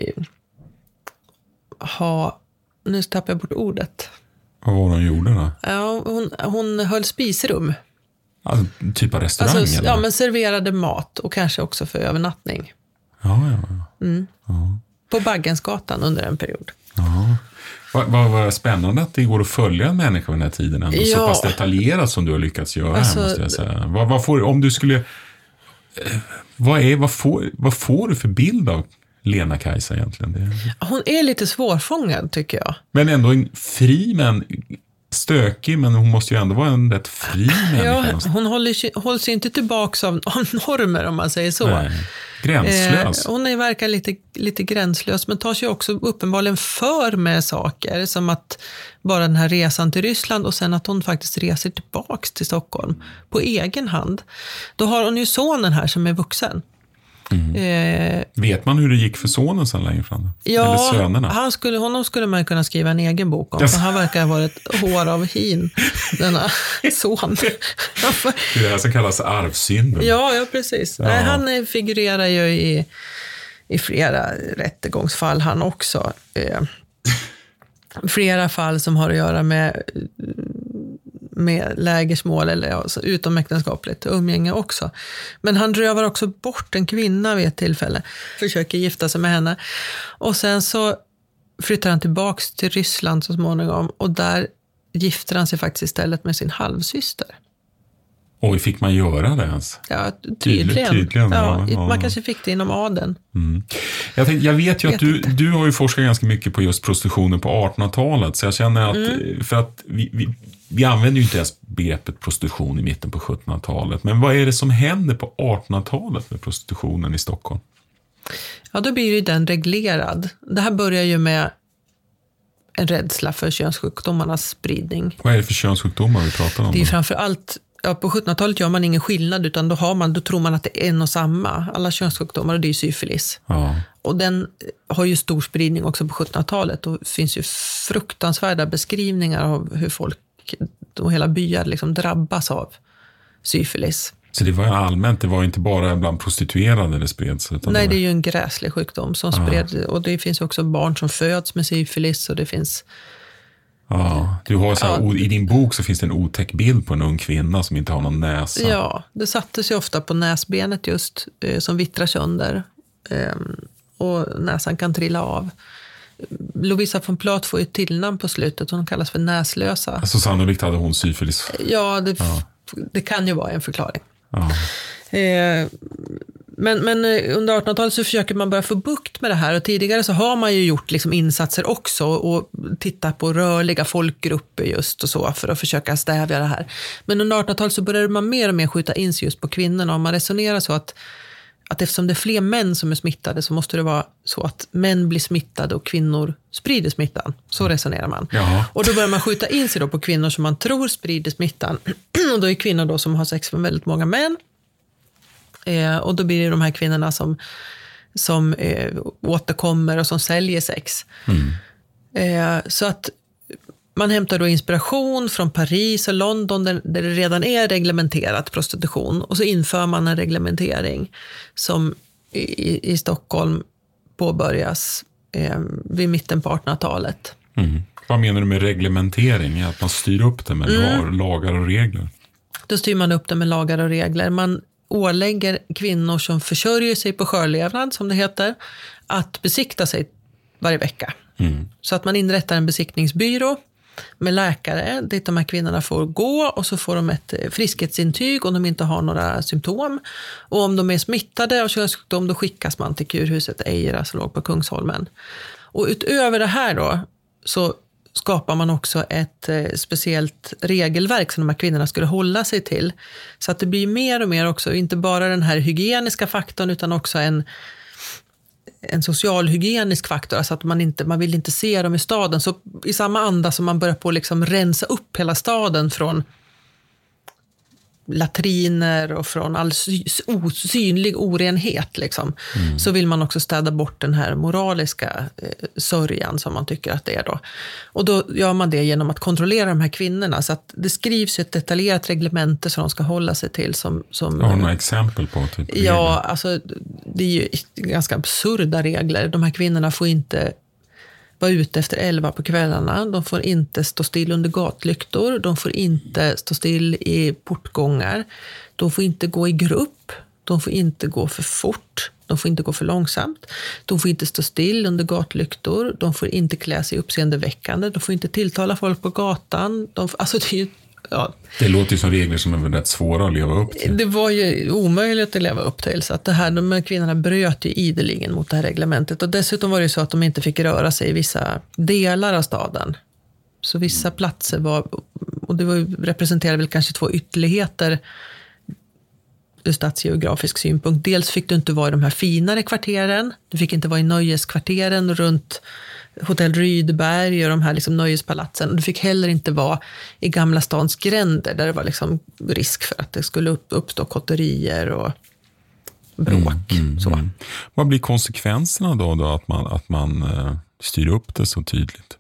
nu tappar jag bort ordet. Vad var hon gjorde då? Ja, hon höll spisrum. Alltså, typ av restaurang? Alltså, eller? ja, men serverade mat och kanske också för övernattning. Ja. På Baggensgatan under en period. Ja. Vad spännande att det går att följa en människa vid den här tiden ändå, så pass detaljerat som du har lyckats göra här, måste jag säga. Vad får du för bild av Lena-Kajsa egentligen? Hon är lite svårfångad tycker jag. Men ändå en fri, men stökig, men hon måste ju ändå vara en rätt fri människa. Ja, hon hålls ju inte tillbaka av normer, om man säger så. Nej. Gränslös. Hon verkar lite gränslös, men tar sig också uppenbarligen för med saker, som att bara den här resan till Ryssland och sen att hon faktiskt reser tillbaks till Stockholm på egen hand. Då har hon ju sonen här som är vuxen. Vet man hur det gick för sonen sen längre fram? Ja, eller sönerna? Honom skulle man kunna skriva en egen bok om, för han verkar ha varit hår av hin, denna son. Det är det här som kallas arvsynden. Ja, precis. Ja. Nej, han figurerar ju i flera rättegångsfall han också. Flera fall som har att göra med lägersmål eller alltså utomäktenskapligt umgänge också. Men han rövar också bort en kvinna vid ett tillfälle. Försöker gifta sig med henne. Och sen så flyttar han tillbaks till Ryssland så småningom. Och där gifter han sig faktiskt istället med sin halvsyster. Och fick man göra det ens? Ja, tydligen. Ja. Man kanske fick det inom adeln. Jag vet ju att du har ju forskat ganska mycket på just prostitutionen på 1800-talet. Så jag känner att, för att vi använder ju inte ens begreppet prostitution i mitten på 1700-talet. Men vad är det som händer på 1800-talet med prostitutionen i Stockholm? Ja, då blir ju den reglerad. Det här börjar ju med en rädsla för könssjukdomarnas spridning. Vad är det för könssjukdomar vi pratar om? Det är framför allt, på 1700-talet gör man ingen skillnad, utan då tror man att det är en och samma. Alla könssjukdomar, och det är syfilis. Ja. Och den har ju stor spridning också på 1700-talet. Och det finns ju fruktansvärda beskrivningar av hur folk och hela byar liksom drabbas av syfilis. Så det var allmänt, det var inte bara bland prostituerade det spreds? Nej, det är ju en gräslig sjukdom som spreds. Och det finns också barn som föds med syfilis, och det finns... Ja, du har så här, i din bok så finns det en otäck bild på en ung kvinna som inte har någon näsa. Ja, det sattes ju ofta på näsbenet just, som vittrar sönder. Och näsan kan trilla av. Lovisa von Plath får ju ett tillnamn på slutet. Hon kallas för näslösa. Alltså sannolikt hade hon syfilis. Ja, det kan ju vara en förklaring. Ja. Men under 1800-talet så försöker man bara få bukt med det här. Och tidigare så har man ju gjort liksom insatser också och tittat på rörliga folkgrupper just och så för att försöka stävja det här. Men under 1800-talet så började man mer och mer skjuta in sig just på kvinnorna. Och man resonerar så att eftersom det är fler män som är smittade så måste det vara så att män blir smittade och kvinnor sprider smittan. Så resonerar man. Ja. Och då börjar man skjuta in sig då på kvinnor som man tror sprider smittan. Och då är kvinnor då som har sex med väldigt många män. Och då blir det de här kvinnorna som återkommer och som säljer sex. Så att man hämtar då inspiration från Paris och London där det redan är reglementerat prostitution. Och så inför man en reglementering som i Stockholm påbörjas vid mitten på 1800-talet. Vad menar du med reglementering? Att man styr upp det med lagar och regler? Då styr man upp det med lagar och regler. Man ålägger kvinnor som försörjer sig på sjölevnad, som det heter, att besikta sig varje vecka. Så att man inrättar en besiktningsbyrå med läkare dit de här kvinnorna får gå, och så får de ett friskhetsintyg om de inte har några symptom. Och om de är smittade av könssjukdom, då skickas man till kurhuset Eira som låg på Kungsholmen. Och utöver det här då så skapar man också ett speciellt regelverk som de här kvinnorna skulle hålla sig till. Så att det blir mer och mer också, inte bara den här hygieniska faktorn utan också en socialhygienisk faktor. Alltså att man vill inte se dem i staden. Så i samma anda som man börjar på liksom rensa upp hela staden från latriner och från all osynlig orenhet liksom, så vill man också städa bort den här moraliska sörjan som man tycker att det är då. Och då gör man det genom att kontrollera de här kvinnorna, så att det skrivs ett detaljerat reglemente som de ska hålla sig till. Som har du några exempel på? Typ ja, alltså det är ju ganska absurda regler. De här kvinnorna får inte vara ute efter 11 på kvällarna. De får inte stå still under gatlyktor. De får inte stå still i portgångar. De får inte gå i grupp. De får inte gå för fort. De får inte gå för långsamt. De får inte stå still under gatlyktor. De får inte klä sig uppseendeväckande. De får inte tilltala folk på gatan. Alltså det är ju, ja. Det låter ju som regler som är rätt svåra att leva upp till. Det var ju omöjligt att leva upp till. Så att de här kvinnorna bröt ju ideligen mot det här reglementet. Och dessutom var det så att de inte fick röra sig i vissa delar av staden. Så vissa platser var, och det representerade väl kanske 2 ytterligheter ur stadsgeografisk synpunkt. Dels fick du inte vara i de här finare kvarteren. Du fick inte vara i nöjeskvarteren runt Hotell Rydberg och de här liksom nöjespalatsen. Och du fick heller inte vara i Gamla stans gränder där det var liksom risk för att det skulle uppstå kotterier och bråk. Så. Vad blir konsekvenserna då att man styr upp det så tydligt?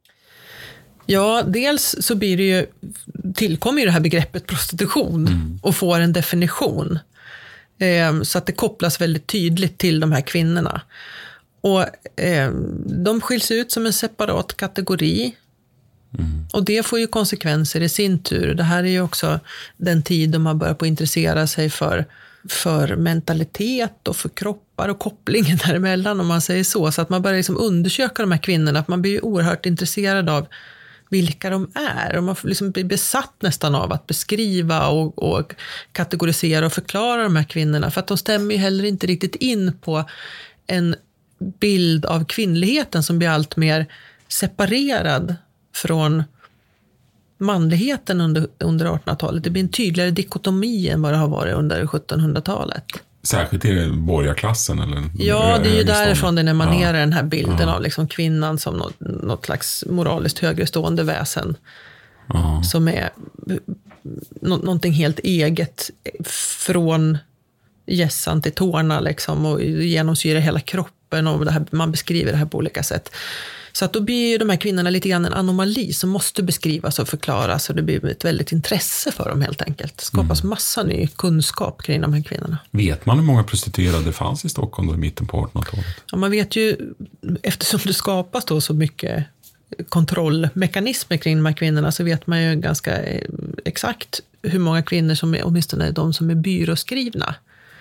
Ja, dels så blir det ju, tillkommer ju det här begreppet prostitution och får en definition. Så att det kopplas väldigt tydligt till de här kvinnorna. Och de skiljs ut som en separat kategori. Och det får ju konsekvenser i sin tur. Det här är ju också den tid då man börjar på att intressera sig för mentalitet och för kroppar och kopplingen däremellan, om man säger så. Så att man börjar liksom undersöka de här kvinnorna. Att man blir ju oerhört intresserad av vilka de är. Och man liksom blir besatt nästan av att beskriva och kategorisera och förklara de här kvinnorna. För att de stämmer ju heller inte riktigt in på en bild av kvinnligheten som blir allt mer separerad från manligheten under 1800-talet. Det blir en tydligare dikotomi än vad det har varit under 1700-talet. Särskilt i borgarklassen? Eller? Ja, det är ju därifrån den emanerar, den här bilden av liksom kvinnan som något slags moraliskt högre stående väsen. Som är någonting helt eget från gässan till tårna liksom, och genomsyrar hela kroppen, och det här, man beskriver det här på olika sätt. Så att då blir ju de här kvinnorna lite grann en anomali som måste beskrivas och förklaras, och det blir ett väldigt intresse för dem helt enkelt. Det skapas massa ny kunskap kring de här kvinnorna. Vet man hur många prostituerade fanns i Stockholm då i mitten på 1800-talet? Ja, man vet ju, eftersom det skapas då så mycket kontrollmekanismer kring de här kvinnorna, så vet man ju ganska exakt hur många kvinnor som är, åtminstone de som är byråskrivna.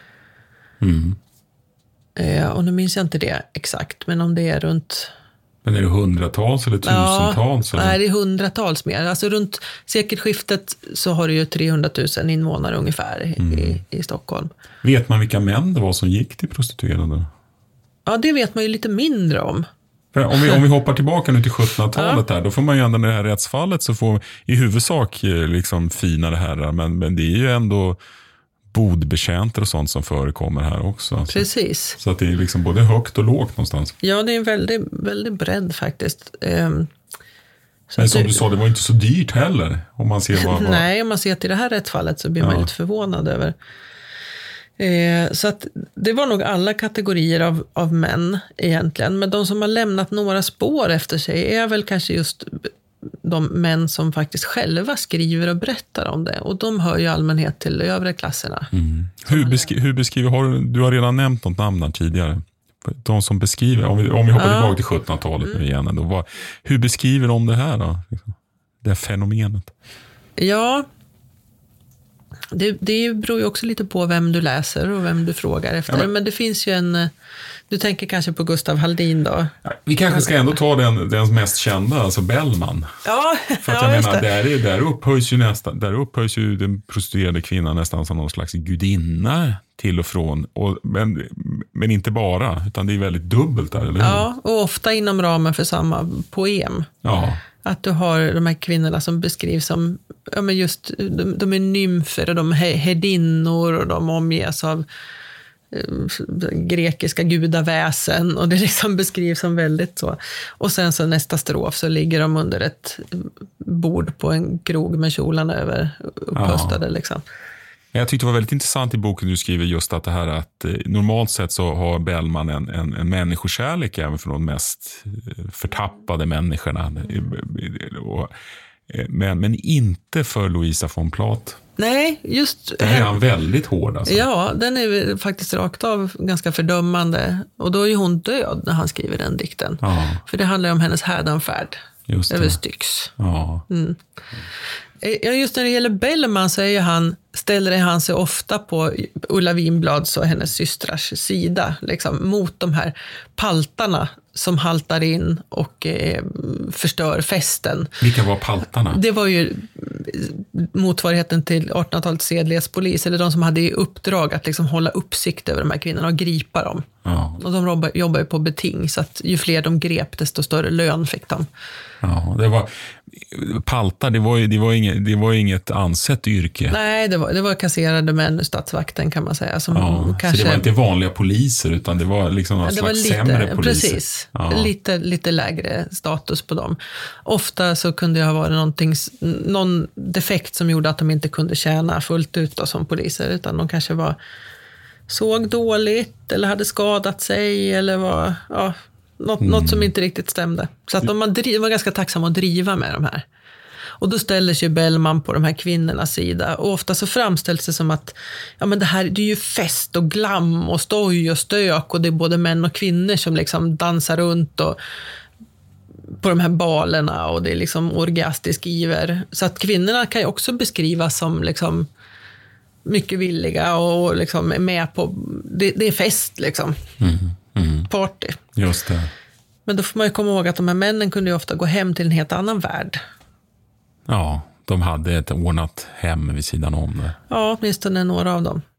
Och nu minns jag inte det exakt, men om det är runt... Men är det hundratals eller tusentals? Ja, nej, det är hundratals mer. Alltså runt sekelskiftet så har det ju 300 000 invånare ungefär i Stockholm. Vet man vilka män det var som gick till prostituerade? Ja, det vet man ju lite mindre om. För om vi hoppar tillbaka nu till 1700-talet här, då får man ju ändå, det här rättsfallet så får i huvudsak liksom finare herrar, men det är ju ändå bodbetjänter och sånt som förekommer här också. Precis. Så att det är liksom både högt och lågt någonstans. Ja, det är en väldigt, väldigt bredd faktiskt. Men som du sa, det var inte så dyrt heller. Om man ser vad... Nej, om man ser till det här rättsfallet så blir man lite förvånad över. Så att det var nog alla kategorier av män egentligen. Men de som har lämnat några spår efter sig är väl kanske just de män som faktiskt själva skriver och berättar om det. Och de hör ju allmänhet till de övre klasserna. Hur beskriver, du har redan nämnt något namn där tidigare. De som beskriver, om vi hoppar tillbaka till 1700-talet nu igen. Då, hur beskriver de det här då? Det här fenomenet. Ja, det beror ju också lite på vem du läser och vem du frågar efter. Men det finns ju du tänker kanske på Gustav Halldin då? Ja, vi kanske ska ändå ta den mest kända, alltså Bellman. Ja, för att jag menar, där upphöjs ju den prostituerade kvinnan nästan som någon slags gudinna till och från. Men inte bara, utan det är väldigt dubbelt där, eller hur? Ja, och ofta inom ramen för samma poem. Ja. Att du har de här kvinnorna som beskrivs som, ja men just, de är nymfer och de är herdinnor och de omges av grekiska gudaväsen, och det liksom beskrivs som väldigt så. Och sen så nästa strof så ligger de under ett bord på en krog med kjolarna över upphöstade liksom. Men jag tyckte det var väldigt intressant i boken du skriver just att det här att normalt sett så har Bellman en människokärlek även för de mest förtappade människorna. Men inte för Louisa von Plath. Nej, just... Det här är han väldigt hård alltså. Ja, den är faktiskt rakt av ganska fördömande. Och då är ju hon död när han skriver den dikten. Ja. För det handlar ju om hennes hädanfärd över Styx. Ja. Just när det gäller Bellman så ställer han sig ofta på Ulla Winblads och hennes systrars sida. Liksom, mot de här paltarna som haltar in och förstör festen. Vilka var paltarna? Det var ju motsvarigheten till 1800-talets sedlighetspolis, eller de som hade i uppdrag att liksom hålla uppsikt över de här kvinnorna och gripa dem. Ja. Och de jobbar ju på beting, så att ju fler de grep desto större lön fick de. Ja, det var paltar, det var inget ansett yrke. Nej, det var kasserade män, statsvakten kan man säga. Som kanske, så det var inte vanliga poliser utan det var liksom någon slags sämre poliser. Precis, lite lägre status på dem. Ofta så kunde det ha varit någon defekt som gjorde att de inte kunde tjäna fullt ut då, som poliser, utan de kanske såg dåligt eller hade skadat sig eller var... Ja, något som inte riktigt stämde. Så att de var ganska tacksamma att driva med de här. Och då ställer sig Bellman på de här kvinnornas sida. Och ofta så framställs det som att det är ju fest och glam och stoj och stök. Och det är både män och kvinnor som liksom dansar runt och på de här balerna. Och det är liksom orgastisk iver. Så att kvinnorna kan ju också beskrivas som liksom mycket villiga och liksom är med på... Det är fest liksom. Party. Just det. Men då får man ju komma ihåg att de här männen kunde ju ofta gå hem till en helt annan värld. Ja, de hade ett ordnat hem vid sidan om det. Ja, åtminstone några av dem.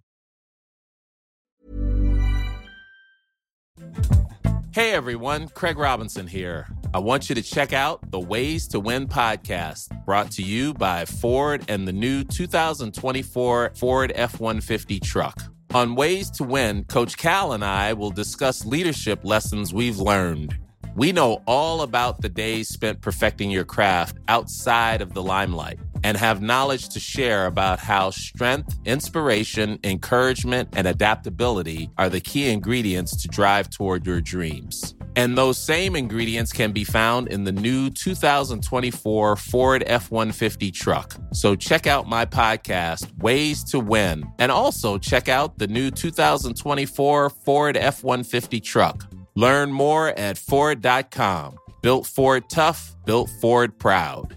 Hey everyone, Craig Robinson here. I want you to check out the Ways to Win podcast, brought to you by Ford and the new 2024 Ford F-150 truck. On Ways to Win, Coach Cal and I will discuss leadership lessons we've learned. We know all about the days spent perfecting your craft outside of the limelight and have knowledge to share about how strength, inspiration, encouragement, and adaptability are the key ingredients to drive toward your dreams. And those same ingredients can be found in the new 2024 Ford F-150 truck. So check out my podcast, Ways to Win, and also check out the new 2024 Ford F-150 truck. Learn more at Ford.com. Built Ford tough, built Ford proud.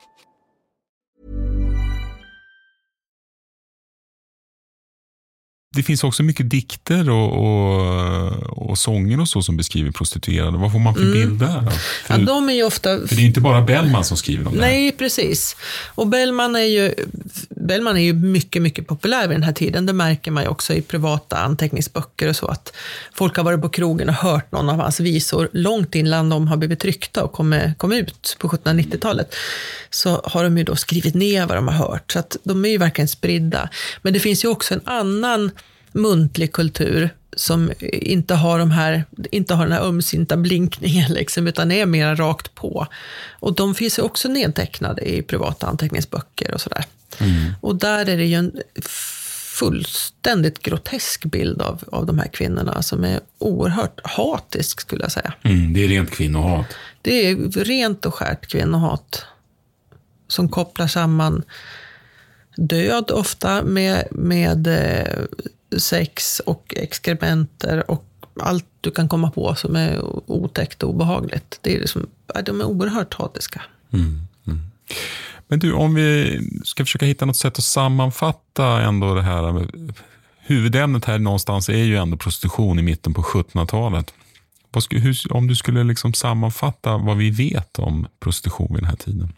Det finns också mycket dikter och sånger och så som beskriver prostituerade. Vad får man för bild där? Ja, de är ju ofta... För det är inte bara Bellman som skriver om det. Nej, precis. Och Bellman är ju mycket, mycket populär vid den här tiden. Det märker man ju också i privata anteckningsböcker och så. Att folk har varit på krogen och hört någon av hans visor långt innan de har blivit tryckta och kom ut på 1790-talet. Så har de ju då skrivit ner vad de har hört. Så att de är ju verkligen spridda. Men det finns ju också en annan muntlig kultur som inte har den här ömsinta blinkningen liksom, utan är mer rakt på. Och de finns ju också nedtecknade i privata anteckningsböcker och sådär. Och där är det ju en fullständigt grotesk bild av de här kvinnorna som är oerhört hatisk, skulle jag säga. Det är rent kvinnohat. Det är rent och skärt kvinnohat som kopplar samman död ofta med sex och exkrementer och allt du kan komma på som är otäckt och obehagligt. Det är liksom, de är oerhört hatiska. Men du, om vi ska försöka hitta något sätt att sammanfatta ändå det här. Huvudämnet här någonstans är ju ändå prostitution i mitten på 1700-talet. Om du skulle liksom sammanfatta vad vi vet om prostitution vid den här tiden?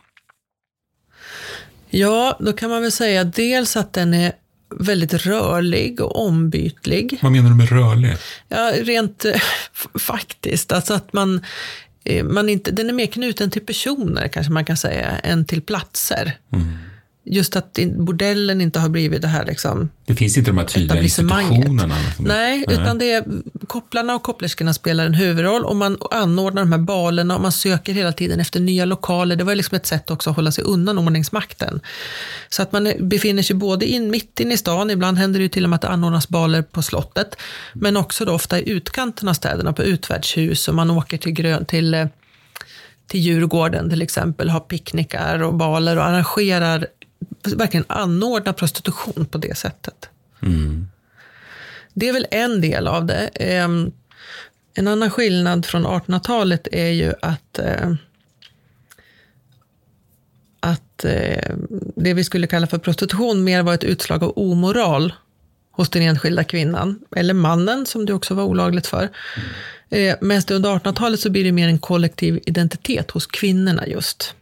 Ja, då kan man väl säga dels att den är väldigt rörlig och ombytlig. Vad menar du med rörlig? Ja, rent faktiskt. Alltså att man inte, den är mer knuten till personer kanske man kan säga än till platser. just att bordellen inte har blivit det här liksom. Det finns inte de här tydliga institutionerna. Nej, utan det är kopplarna och kopplerskorna spelar en huvudroll och man anordnar de här balerna och man söker hela tiden efter nya lokaler. Det var liksom ett sätt också att hålla sig undan ordningsmakten. Så att man befinner sig både mitt in i stan, ibland händer det ju till och med att det anordnas baler på slottet, men också då ofta i utkanten av städerna på utvärdshus, och man åker till Djurgården till exempel, har picknickar och baler och arrangerar, verkligen anordnar prostitution på det sättet. Mm. Det är väl en del av det. En annan skillnad från 1800-talet är ju att det vi skulle kalla för prostitution mer var ett utslag av omoral hos den enskilda kvinnan, eller mannen som det också var olagligt för. Medan under 1800-talet så blir det mer en kollektiv identitet hos kvinnorna just.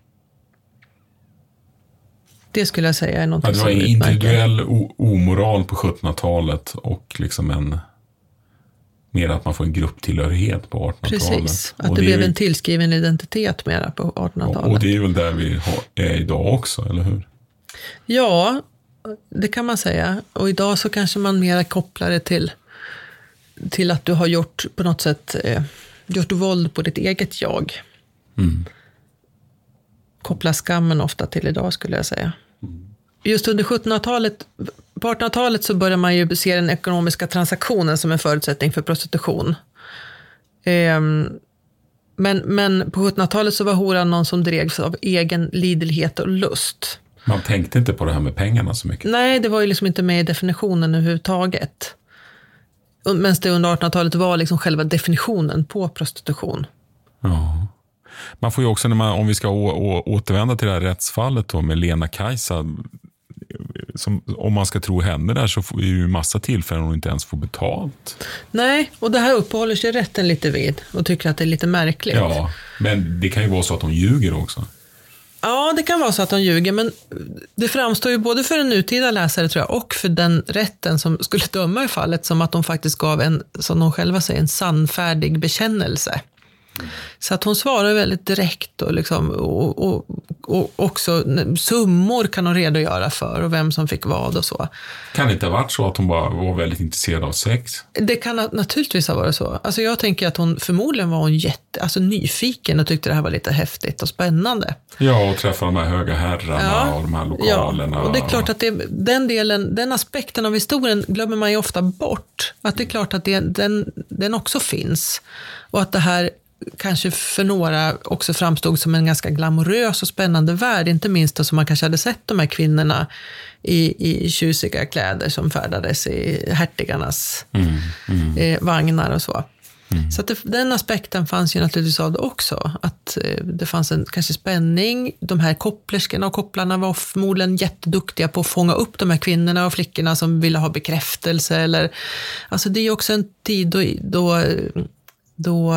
Det skulle jag säga är något som det var en individuell omoral på 1700-talet och liksom mer att man får en grupptillhörighet på 1800-talet. Precis, att det blev en tillskriven identitet mera på 1800-talet. Och det är väl där vi är idag också, eller hur? Ja, det kan man säga. Och idag så kanske man mera kopplar det till att du har gjort på något sätt gjort våld på ditt eget jag. Mm. Kopplar skammen ofta till idag, skulle jag säga. Just under 1700-talet, på 1800-talet så börjar man ju se den ekonomiska transaktionen som en förutsättning för prostitution. Men på 1700-talet så var horan någon som drevs av egen lidelhet och lust. Man tänkte inte på det här med pengarna så mycket. Nej, det var ju liksom inte med i definitionen överhuvudtaget. Medan det under 1800-talet var liksom själva definitionen på prostitution. Ja. Man får ju också, om vi ska återvända till det här rättsfallet då med Lena-Kajsa, om man ska tro henne där, så är det ju massa tillfällen hon inte ens får betalt. Nej, och det här uppehåller sig rätten lite vid och tycker att det är lite märkligt. Ja, men det kan ju vara så att de ljuger också. Ja, det kan vara så att de ljuger, men det framstår ju både för en nutida läsare, tror jag, och för den rätten som skulle döma i fallet som att de faktiskt gav en, som de själva säger, en sannfärdig bekännelse. Så att hon svarar väldigt direkt och, liksom, och också summor kan hon redogöra för och vem som fick vad och så. Kan det inte ha varit så att hon bara var väldigt intresserad av sex? Det kan naturligtvis ha varit så. Alltså jag tänker att hon förmodligen var nyfiken och tyckte det här var lite häftigt och spännande. Ja, och träffa de här höga herrarna och de här lokalerna. Ja, och det är klart att den aspekten av historien glömmer man ju ofta bort. Att det är klart att den också finns. Och att det här kanske för några också framstod som en ganska glamorös och spännande värld, inte minst då som man kanske hade sett de här kvinnorna i tjusiga kläder som färdades i hertigarnas vagnar och så. Så att den aspekten fanns ju naturligtvis av det också, att det fanns en kanske spänning. De här kopplerskorna och kopplarna var förmodligen jätteduktiga på att fånga upp de här kvinnorna och flickorna som ville ha bekräftelse, eller alltså det är också en tid då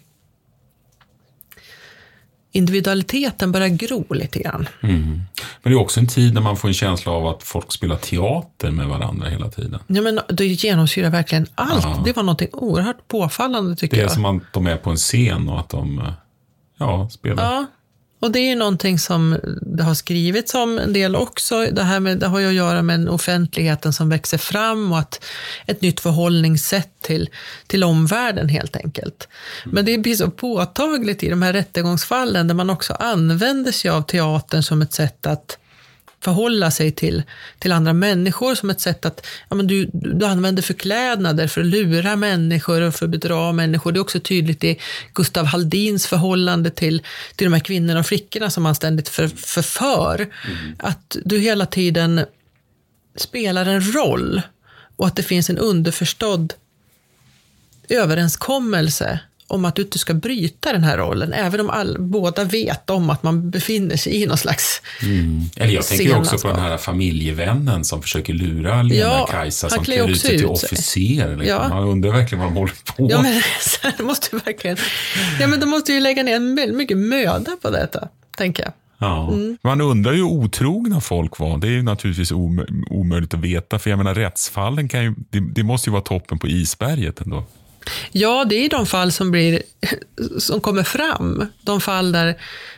individualiteten börjar gro lite grann. Men det är också en tid när man får en känsla av att folk spelar teater med varandra hela tiden. Ja, men det genomsyrar verkligen allt. Ja. Det var något oerhört påfallande, tycker jag. Det är som att de är på en scen och att de spelar. Ja, och det är ju någonting som det har skrivits om en del också. Det har ju att göra med en offentligheten som växer fram och ett nytt förhållningssätt till omvärlden helt enkelt. Men det blir så påtagligt i de här rättegångsfallen där man också använder sig av teatern som ett sätt att förhålla sig till andra människor, som ett sätt att du använder förklädnader för att lura människor och för att bedra människor. Det är också tydligt i Gustav Halldins förhållande till de här kvinnorna och flickorna som han ständigt förför. Att du hela tiden spelar en roll och att det finns en underförstådd överenskommelse om att du inte ska bryta den här rollen, även om båda vet om att man befinner sig i någon slags Eller jag tänker också på den här familjevännen som försöker lura Lena-Kajsa som klär ut sig till officer. Ja. Man undrar verkligen vad de håller på. Ja, men det måste verkligen... Ja, men de måste ju lägga ner väldigt mycket möda på detta, tänker jag. Ja. Man undrar ju otrogna folk var. Det är ju naturligtvis omöjligt att veta, för jag menar rättsfallen det måste ju vara toppen på isberget ändå. Ja, det är de fall som kommer fram. De fall där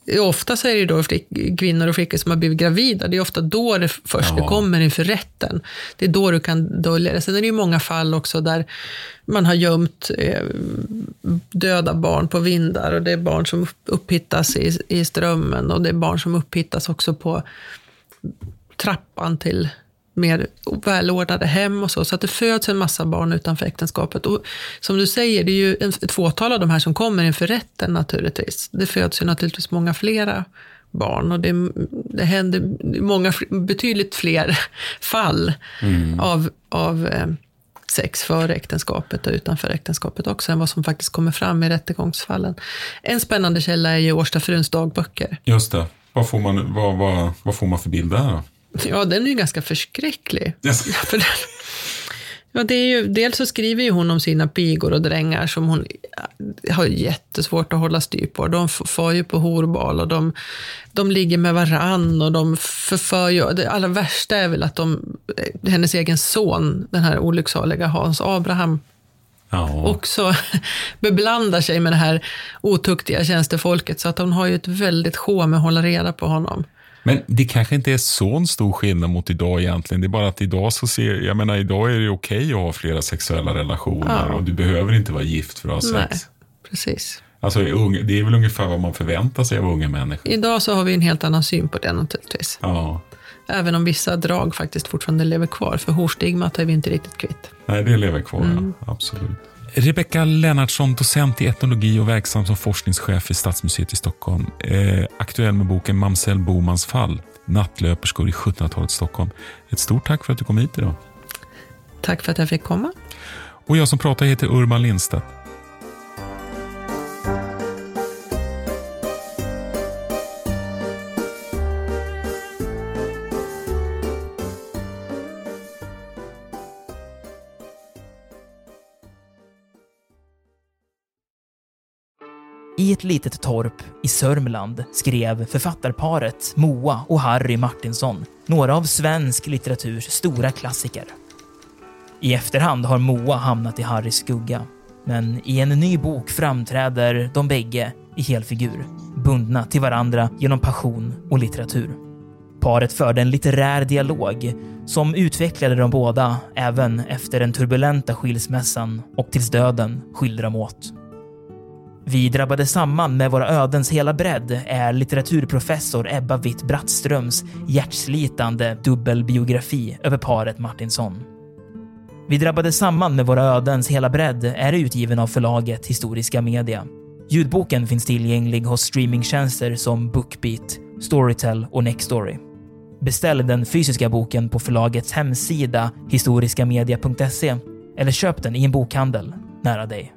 Ofta så är det då kvinnor och flickor som har blivit gravida. Det är ofta då det först det kommer inför rätten. Det är då du kan dölja. Sen är det ju många fall också där man har gömt döda barn på vindar. Och det är barn som upphittas i strömmen. Och det är barn som upphittas också på trappan till mer välordnade hem och så. Så att det föds en massa barn utanför äktenskapet. Och som du säger, det är ju ett fåtal av de här som kommer inför rätten naturligtvis. Det föds ju naturligtvis många flera barn. Och det händer betydligt fler fall av sex före äktenskapet och utanför äktenskapet också än vad som faktiskt kommer fram i rättegångsfallen. En spännande källa är ju Årstafruns dagböcker. Just det. Vad får man för bild där då? Ja, den är ju ganska förskräcklig. Yes. Ja, det är ju, dels så skriver ju hon om sina pigor och drängar som hon har jättesvårt att hålla styr på. De får ju på horbal och de ligger med varann och de förför ju. Det allra värsta är väl att hennes egen son, den här olycksaliga Hans Abraham, också beblandar sig med det här otuktiga tjänstefolket. Så att hon har ju ett väldigt sjå med att hålla reda på honom. Men det kanske inte är så en stor skillnad mot idag egentligen. det är bara att idag idag är det okej att ha flera sexuella relationer och du behöver inte vara gift för att ha sex. Nej, precis. Alltså det är väl ungefär vad man förväntar sig av unga människor. Idag så har vi en helt annan syn på det naturligtvis. Ja. Även om vissa drag faktiskt fortfarande lever kvar. För horstigmat är vi inte riktigt kvitt. Nej, det lever kvar, absolut. Rebecka Lennartsson, docent i etnologi och verksam som forskningschef i Stadsmuseet i Stockholm. Aktuell med boken Mamsell Bomans fall, nattlöperskor i 1700-talets Stockholm. Ett stort tack för att du kom hit idag. Tack för att jag fick komma. Och jag som pratar heter Urban Lindstedt. I ett litet torp i Sörmland skrev författarparet Moa och Harry Martinsson några av svensk litteraturs stora klassiker. I efterhand har Moa hamnat i Harrys skugga, men i en ny bok framträder de bägge i helfigur, bundna till varandra genom passion och litteratur. Paret förde en litterär dialog som utvecklade de båda även efter den turbulenta skilsmässan och tills döden skilde dem åt. Vi drabbade samman med våra ödens hela bredd är litteraturprofessor Ebba Witt-Brattströms hjärtslitande dubbelbiografi över paret Martinsson. Vi drabbade samman med våra ödens hela bredd är utgiven av förlaget Historiska Media. Ljudboken finns tillgänglig hos streamingtjänster som Bookbeat, Storytel och Nextory. Beställ den fysiska boken på förlagets hemsida historiskamedia.se eller köp den i en bokhandel nära dig.